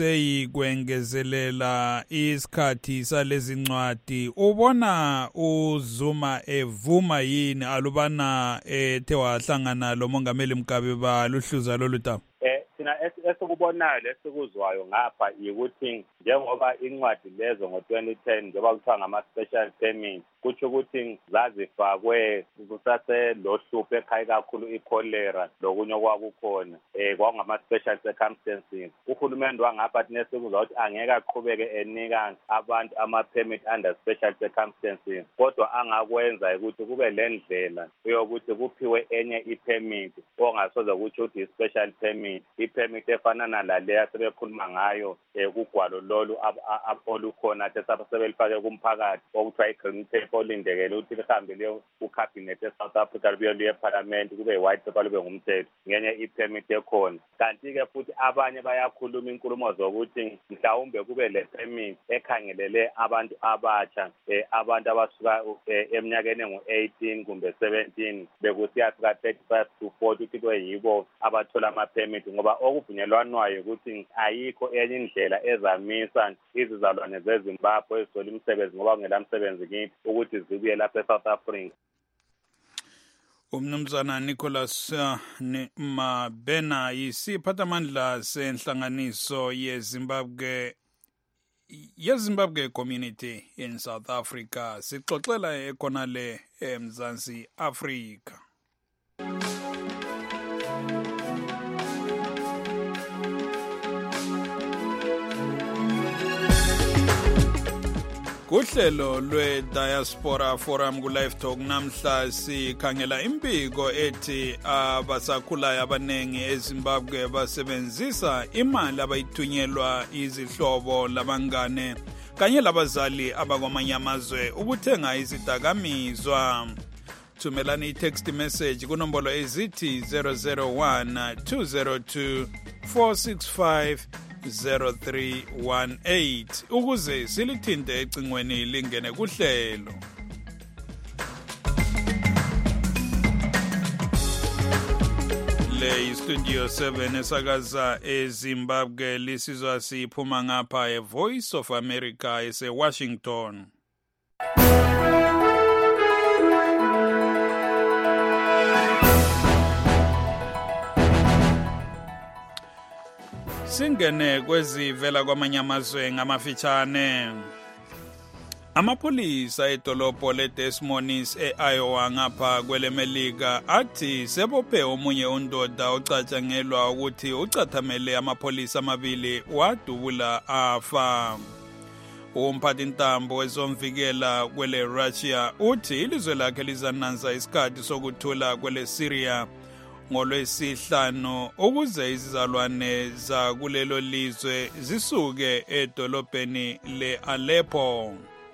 kaseyikwengezelela isikhathi salezi ncwadi. Ubona uZuma evuma yini alubana ethe wahlangana lomongameli Mugabe baluhluza lolu daba? Thina esikubonayo lesikuzwayo ngapha yikuthi njengoba incwadi lezo ngo-2010 njengoba kuthiwa ngama-special permits kutsho ukuthi zazifakwe kusaselohlupho ekhaya kakhulu ikholera lokunye okwakukhona kwakungama-special circumstances. Uhulumende wangapha thina sikuzwa ukuthi angeke aqhubeke enika abantu ama-permit under special circumstances, kodwa angakwenza ukuthi kube le ndlela yokuthi kuphiwe enye i-permit ongasoze kutsho ukuthi i-special permit, i-permit efana nalaleya sebekhuluma ngayo kugwalo lolu olukhona sebelifake kumphakathi okuthiwa i-green paper olindekele ukuthi lihambe liyo kucabinet e-South Africa libuye liye eParliament kube i-white paper lube ngumthetho ngenye i-permit ekhona. Kanti-ke futhi abanye bayakhuluma inkulumo zokuthi mhlawumbe kube le permit ekhangelele abantu abatsha, abantu abasuka eminyakeni engu-18 kumbe 17 bekusiya suka 35 to 40 ukuthi kweyibo abathola ama-permit, ngoba okuvunyelwanwayo ukuthi ayikho enye indlela ezamisa izizalwane zeZimbabwe ezithola imisebenzi ngoba kungela msebenzi kithi ukuthi zibuye lapha eSouth Africa. Umnumzana Nicholas Mabena yisiphathamandla senhlanganiso yeZimbabwe Community in South Africa. Sixoxela ekhonale eMzansi Afrika. Kuhlelo lwe-Diaspora Forum ku-Live Talk namhla sikhangela impiko ethi abasakhulayo abanengi eZimbabwe basebenzisa imali abayithunyelwa izihlobo labangane kanye labazali abakwamanye amazwe ukuthenga izidakamizwa. Thumelani i-text message kunombolo ezithi 001 202 465 0318 ukuze silithinte ecingweni lingene kuhlelo. Le Studio 7 esakaza eZimbabwe lisizwa siphuma ngapha eVoice of America eseWashington. Singene kwezivela kwamanye amazwe ngamafitshane. Amapholisa edolobho leDes Moines eIowa ngapha kwelemelika athi sebophe omunye undoda ocatshangelwa ukuthi ucathamele amapholisa amabili wadubula afa. Umphathintambo wezomvikela kwele Russia uthi ilizwe lakhe lizananza isikhathi sokuthula kwele Syria ngolwesihlanu ukuze izizalwane za kulelo lizwe zisuke edolobheni le-Aleppo.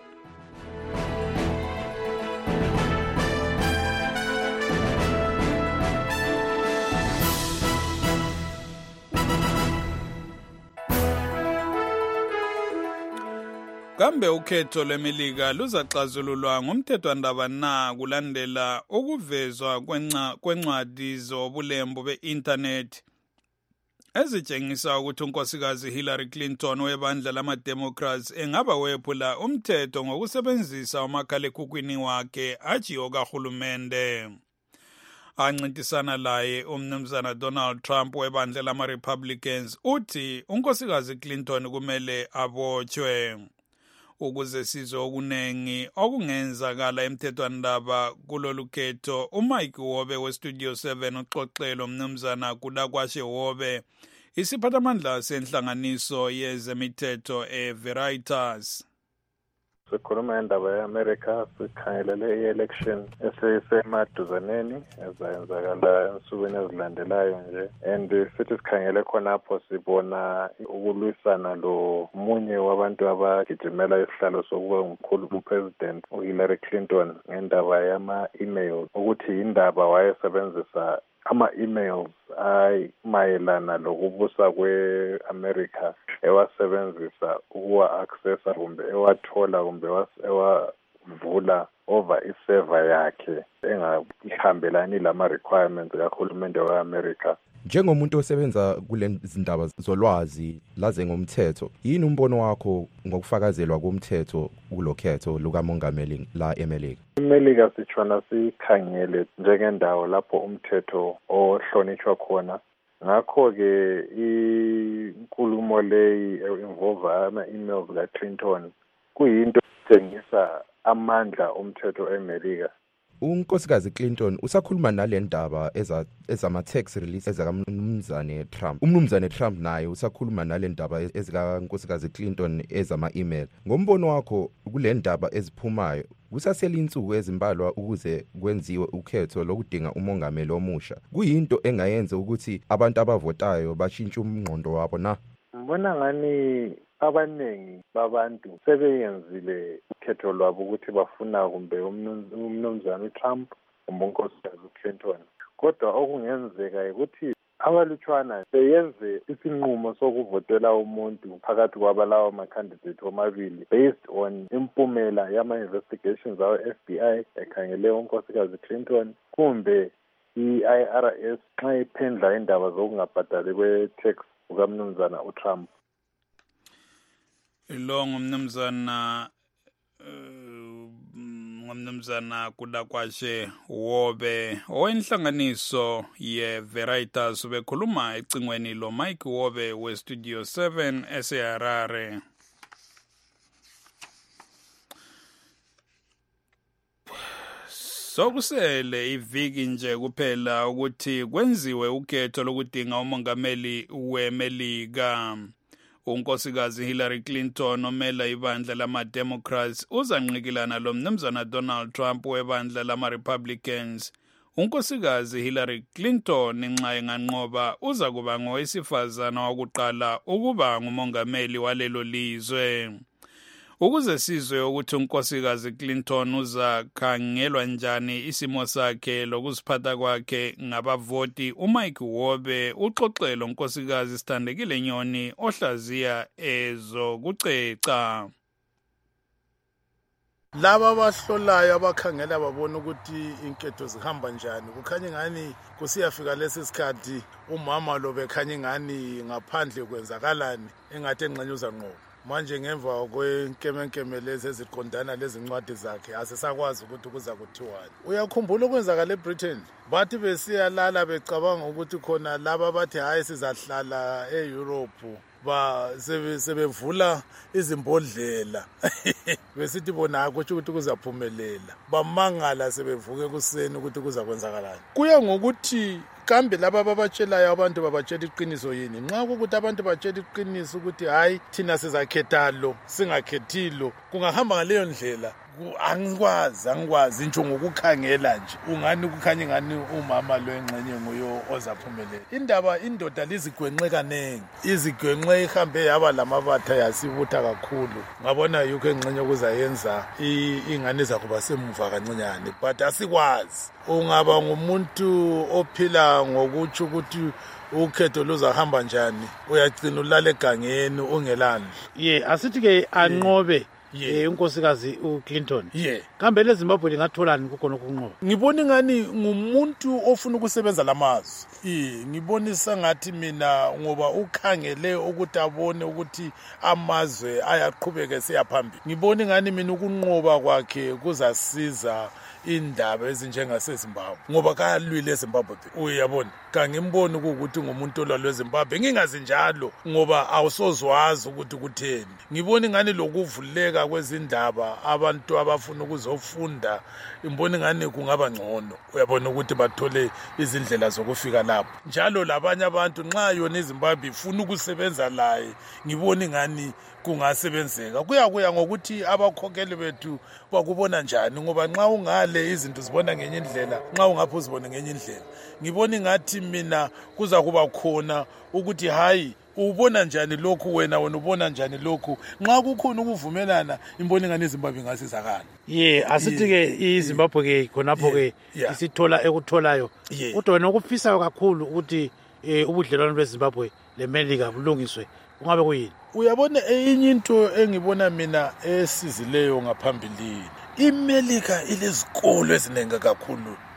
Kambe ukhetho lwemelika luzaxazululwa ngumthethwandaba na kulandela ukuvezwa kwencwadi zobulembu be-internet ezitshengisa ukuthi unkosikazi Hillary Clinton webandla lama-Democrats engaba wephula umthetho ngokusebenzisa umakhalekhukhwini wakhe ajiyo kahulumende. Ancintisana laye umnumzana Donald Trump webandla lama-Republicans uthi unkosikazi Clinton kumele abotshwe. Ukuze sizwe okunengi okungenzakala emthethwandaba kulolu khetho, uMike Wobe weStudio 7 uxoxelo mnumzana Kudakwashe Wobe isiphathamandla senhlanganiso yezemithetho eVeritas. Sikhuluma indaba ye-America, sikhangelele i-election esemaduzaneni ezayenzakala ensukwini ezilandelayo nje, and sithi sikhangele khonapho sibona ukulwisana lo munye wabantu abagijimela isihlalo sokuba ngumkhulu president uHillary Clinton ngendaba yama-email ukuthi indaba wayesebenzisa ama-emails mayelana lokubusa kwe-America ewasebenzisa ukuwa-accessa kumbe ewathola kumbe ewavula over iseva yakhe engahambelani lama-requirements kahulumende we-America. Njengomuntu osebenza kule zindaba zolwazi laze ngomthetho, yini umbono wakho ngokufakazelwa komthetho kulokhetho lukamongameli la eMelika? eMelika sitshona sikhangele njengendawo lapho umthetho ohlonitshwa khona. Ngakho-ke inkulumo leyi involve ama-emails kaClinton kuyinto etshengisa amandla omthetho eMelika. unkosikazi Clinton usakhuluma nale ndaba ezama-tax release ezakaMnumzane Trump. UMnumzane Trump naye usakhuluma nale ndaba ezikankosikazi Clinton ezama-email. Ngombono wakho kule ndaba eziphumayo, kusasele insuku ezimbalwa ukuze kwenziwe ukhetho lokudinga umongameli omusha. Kuyinto engayenza ukuthi abantu abavotayo bashintshe umngqondo wabo na? Mbona ngani abanengi babantu sebeyenzile ukhetho lwabo ukuthi bafuna kumbe umnumzane Trump kumbe unkosikazi Clinton. Kodwa okungenzeka ukuthi abalutshwana beyenze isinqumo sokuvotela umuntu phakathi kwabalawo ama-candidate omabili based on impumela yama-investigations awe-FBI ekhangele unkosikazi Clinton kumbe i-IRS nxa iphendla indaba zokungabhadali kwe-tax kukamnumzana uTrump. Lo ngumnumzana Kudakwashe Wobe owenhlanganiso ye-Veritas bekhuluma ecingweni lo Mike Wobe we-Studio 7 eseHarare. Sokusele iviki nje kuphela ukuthi kwenziwe ukhetho lokudinga umongameli weMelika. Unkosikazi Hillary Clinton omela ibandla lama-Democrats uzanqikilana lo mnumzana Donald Trump webandla lama-Republicans. Unkosikazi Hillary Clinton nxa enganqoba uza kuba ngowesifazana wokuqala ukuba ngumongameli walelo lizwe. Ukuze sizwe ukuthi unkosikazi Clinton uzakhangelwa njani isimo sakhe lokuziphatha kwakhe ngabavoti, uMike Wobe uxoxelo unkosikazi Sithandekile Nyoni ohlaziya ezokuceca. Laba abahlolayo abakhangela babona ukuthi inketho zihamba njani. Kukhanya ngani kusiyafika lesi sikhathi umama lo bekhanya ngani ngaphandle kwenzakalani engathi enqanyuza ngqo. Manje ngemva kwenkemenkeme lezi eziqondana lezincwadi zakhe asisakwazi ukuthi kuza kuthiwani. Uyakhumbula okwenzakala eBritain? Bathi besiyalala becabanga ukuthi khona laba bathi hayi sizahlala eEurope sebevula izimbodlela besithi bona akutsho ukuthi kuzaphumelela. Bamangala sebevuke kuseni ukuthi kuza kwenzakalani. Kuya ngokuthi kambe laba ababatshelayo abantu babatshela iqiniso yini. Nxa ukuthi abantu batshela iqiniso ukuthi hayi thina sizakhetha lo singakhethilo, kungahamba ngaleyo ndlela. Angikwazi nje ngokukhangela nje ungani kukhanya ngani umama lo engxenye nguyo ozaphumelela. Indoda lizigwenxe kanengi, izigwenxe ihambe yaba lamabatha yasibutha kakhulu. Ngabona yikho engxenye kuzayenza ingane zakuba semuva kancinyane, but asikwazi. Ungaba ngumuntu ophila ngokuthi ukuthi ukhetho luzahamba njani, uyagcina ulala egangeni ungelandla. Asithi ke anqobe unkosikazi uClinton. Kambe leZimbabwe lingatholani kukhona ukunqoba? Ngibona ngani ngumuntu ofuna ukusebenza lamazwi. Ngibonisa ngathi mina ngoba ukhangele ukuthi abone ukuthi amazwe ayaqhubeka siyaphambili. Ngibona ngani mina ukunqoba kwakhe kuzasiza indaba ezinjengaseZimbabwe ngoba kalwile eZimbabwe. Uyabona kangimboni ukuthi ngumuntu olwa eZimbabwe, ngingazi njalo ngoba awusozwazi ukuthi kutheni. Ngibona ngani lokuvuleka kwezindaba abantu abafuna ukuzofunda, ngibona ngani kungaba ngcono. Uyabona ukuthi bathole izindlela zokufika lapho. Njalo labanye abantu nxa yona eZimbabwe ifuna ukusebenza laye, ngibona ngani kungasebenzeka. Kuya ngokuthi abakhokheli bethu bakubona njani ngoba nxa ungale izinto zibona ngenye indlela, nxa ungapho uzibona ngenye indlela. Ngibona ngathi mina kuza kuba khona ukuthi hayi ubona njani lokhu wena ubona njani lokhu. Nxa kukhona ukuvumelana imboni ngani eZimbabwe ngasizakala. Asithi ke iZimbabwe ke khonapho ke isithola ekutholayo. Kodwa wena ukufisayo kakhulu ukuthi ubudlelwano beZimbabwe leMelika bulungiswe ungabe kuyini? Uyabona enye into engibona mina esizileyo ngaphambilini. iMelika ilezikolo eziningi kakhulu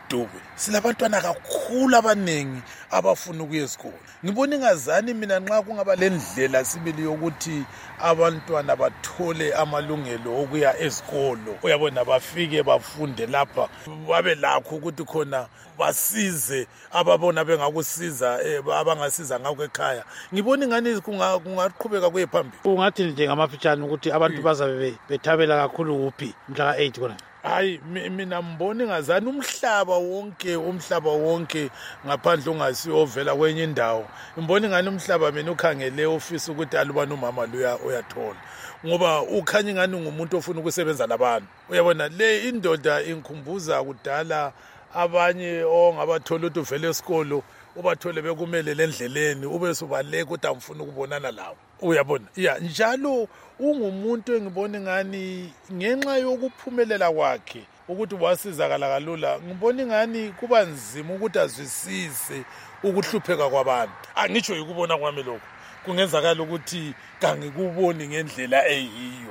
Dube silabantwana kakhulu abaningi abafuna ukuya esikolo. Ngibona ingazani mina nxa kungaba lendlela sibili yokuthi abantwana bathole amalungelo okuya esikolo, uyabona bafike bafunde lapha babe lakho ukuthi khona basize ababona bengakusiza abangasiza ngakho ekhaya. Ngibona ingani kungaqhubeka kuye phambili. Ungathi nje ngamafitshane ukuthi abantu bazabe bethabela kakhulu kuphi mhla ka-8 kona? Hayi mina mbona ingazani umhlaba wonke ngaphandle ungasiyo ovela kwenye indawo. Mbona ingani umhlaba mina ukhangele ofisa ukuthi alubani umama luya uyathola. Ngoba ukhanya ingani ngumuntu ofuna ukusebenza labantu. Uyabona le indoda inkhumbuza kudala abanye ongabathola ukuthi uvele esikolo ubathole bekumele lendleleni ube subaleka ukuthi amfuna ukubonana lawo. Uyabona njalo ungumuntu engibona ngani ngenxa yokuphumelela kwakhe ukuthi wasizakala kalula. Ngibona ngani kuba nzima ukuthi azwisise ukuhlupheka kwabantu. Angitsho yikubona kwami lokho kungenzakala ukuthi kangikuboni ngendlela eyiyo.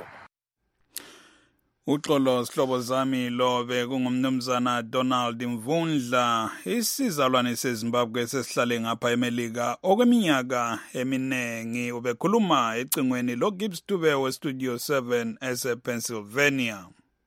Uxolo sihlobo zami lo bekungumnumzana Donald Mvundla, isizalwane seZimbabwe sesihlale ngapha eMelika okweminyaka eminengi. Ubekhuluma ecingweni lo Gibbs Dube we Studio 7 esePennsylvania.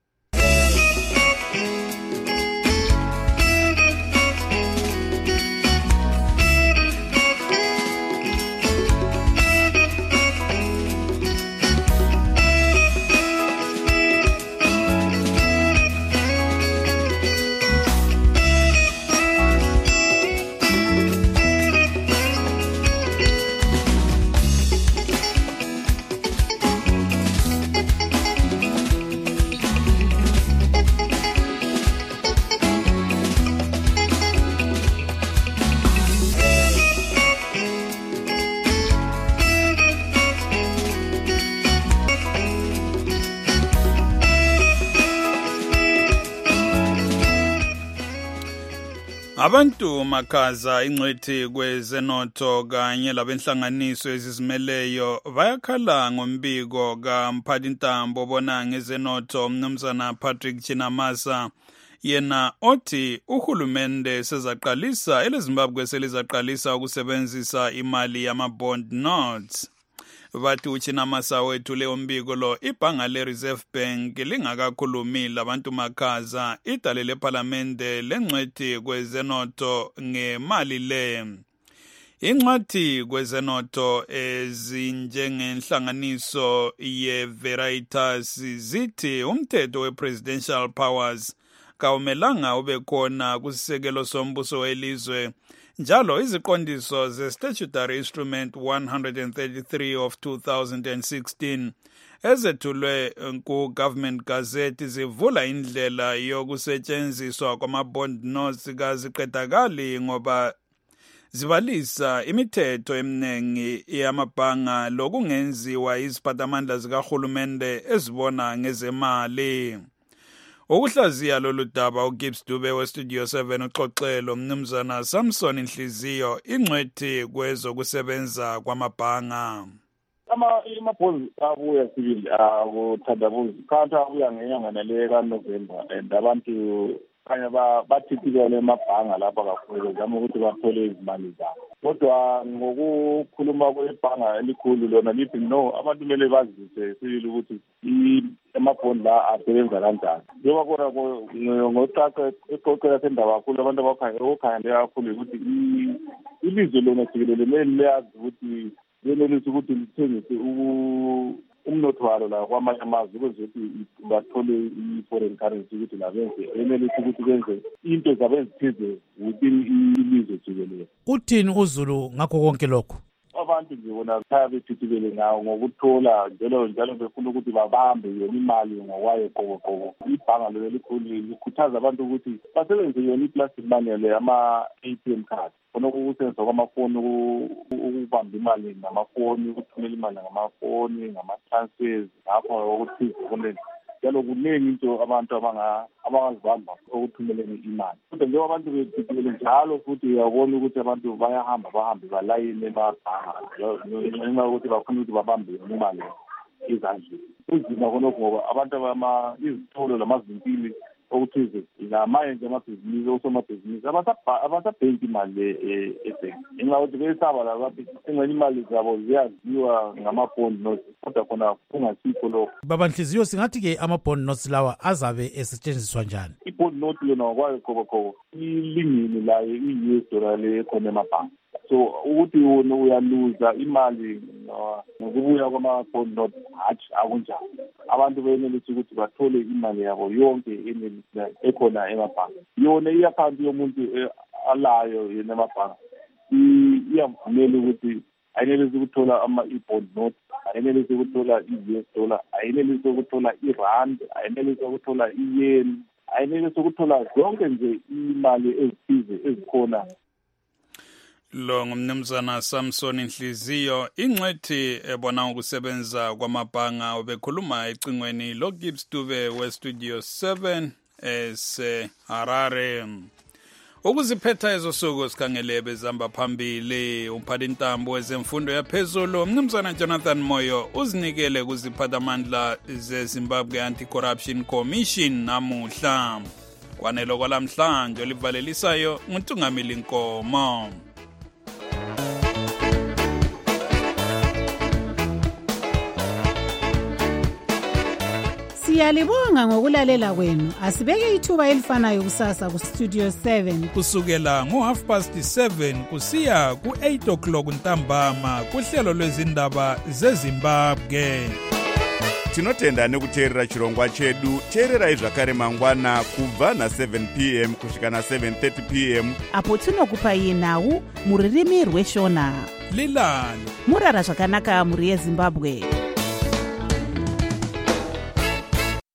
Abantu makhaza ingcwethi kwezenotho kanye labenhlanganiso ezizimeleyo bayakhala ngombiko kamphathintambo bona ngezenotho umnumzana Patrick Chinamasa, yena othi uhulumende sezaqalisa eleZimbabwe selizaqalisa ukusebenzisa imali yama-bond notes. Bathi uChinamasa wethule umbiko lo ibhanga le-Reserve Bank lingakakhulumi labantu makhaza idale lePhalamende lengcwethi kwezenotho ngemali le. Ingcwethi kwezenotho ezinjengenhlanganiso ye-Veritas zithi umthetho we-Presidential Powers kawumelanga ube khona kusisekelo sombuso welizwe. Njalo iziqondiso ze-Statutory Instrument 133 of 2016 ezethulwe ku-Government Gazette zivula indlela yokusetshenziswa kwama-bond notes kaziqedakali ngoba zibalisa imithetho eminingi yamabhanga lokungenziwa iziphathamandla zikahulumende ezibona ngezemali. Ukuhlaziya lolu daba uGibbs Dube we Studio 7 uxoxelo mnumzana Samson Inhliziyo ingcwethi kwezokusebenza kwamabhanga. Amabhonzi abuya sibili akuthandabuzi kanti abuya ngenyanga nale kaNovember and abantu kanye bathithikele emabhanga lapha kakhulu zama ukuthi bathole izimali zabo. Kodwa ngokukhuluma kwebhanga elikhulu lona lithi no, abantu kumele bazise sibili ukuthi amabhondi la asebenza kanjani. Njengoba khona ngocaca eqoqela sendaba kakhulu abantu abakhangele kakhulu ukuthi ilizwe lona jikelele kumele liyazi ukuthi lenelisa ukuthi lithengise umnotho walo la kwamanye amazwe ukuze ukuthi bathole i-foreign currency ukuthi labenze enelisa ukuthi benze into zabo ezithize within ilizwe jikelele. Uthini uZulu ngakho konke lokho? Abantu nje bona khaya bethuthukele ngawo ngokuthola njalo befuna ukuthi babambe yona imali ngokwayo qobo. Ibhanga lo elikhulu likhuthaza abantu ukuthi basebenzise yona i-plastic money le ama-ATM card. Khona ukusetshenziswa kwamafoni ukubamba imali ngamafoni, ukuthumela imali ngamafoni, ngama-transfers ngapho ukuthi khona njalo kuningi into abantu abangazibamba ukuthumeleni imali. Kodwa njengoba abantu bethuthukele njalo futhi uyabona ukuthi abantu bahambe balayine emabhanga ngenxa yokuthi bafuna ukuthi babambe imali ezandleni. Kunzima khonokho ngoba abantu izitolo lamazimpili okuthize ngamanye nje amabhizinisi osomabhizinisi abasabhenki imali ebhenki ngenxa yokuthi besaba labo bathi engxenye imali zabo ziyaziwa ngama-bond notes kodwa khona kungasikho lokho. Babanhliziyo, singathi-ke ama-bond notes lawa azabe esetshenziswa njani? I-bond note yona wakwayo khokokho ilingini layo i-US dollar le ekhona emabhanki, so ukuthi wona uyaluza imali ngokubuya kwama-bond note hatshi akunjani. Abantu benelisa ukuthi bathole imali yabo yonke ekhona emabhanki. Yona i-akhawunti yomuntu alayo yena emabhanki iyamvumela ukuthi ayinelisi ukuthola i-bond note, ayinelisi ukuthola i-US dollar, ayinelisi ukuthola i-rand, ayinelisi ukuthola i-yen, ayinelisi ukuthola zonke nje imali ezithize ezikhona. Lo ngumnumzana Samson Nhliziyo, ingcwethi ebona ukusebenza kwamabhanga, ubekhuluma ecingweni lo Gibbs Dube we-Studio 7 ese-Harare. Ukuziphetha ezosuku sikhangele bezihamba phambili, umphathintambo wezemfundo yaphezulu umnumzana Jonathan Moyo uzinikele kuziphathamandla ze-Zimbabwe Anti-Corruption Commission namuhla. Kwanelo kwalamhlanje olivalelisayo nguNtungamili Nkomo. Siyalibonga ngokulalela kwenu. Asibeke ithuba elifanayo kusasa ku Studio 7 kusukela ngo7:30 kusiya ku8 o'clock ntambama kuhlelo lwezindaba zeZimbabwe. Tinotenda nekuteerera chirongwa chedu. Teererai zvakare mangwana kubva na7 p.m. kusvika na7:30 p.m. apo tinokupai nhau muririmi rweshona. Lilani murara zvakanaka muri yeZimbabwe.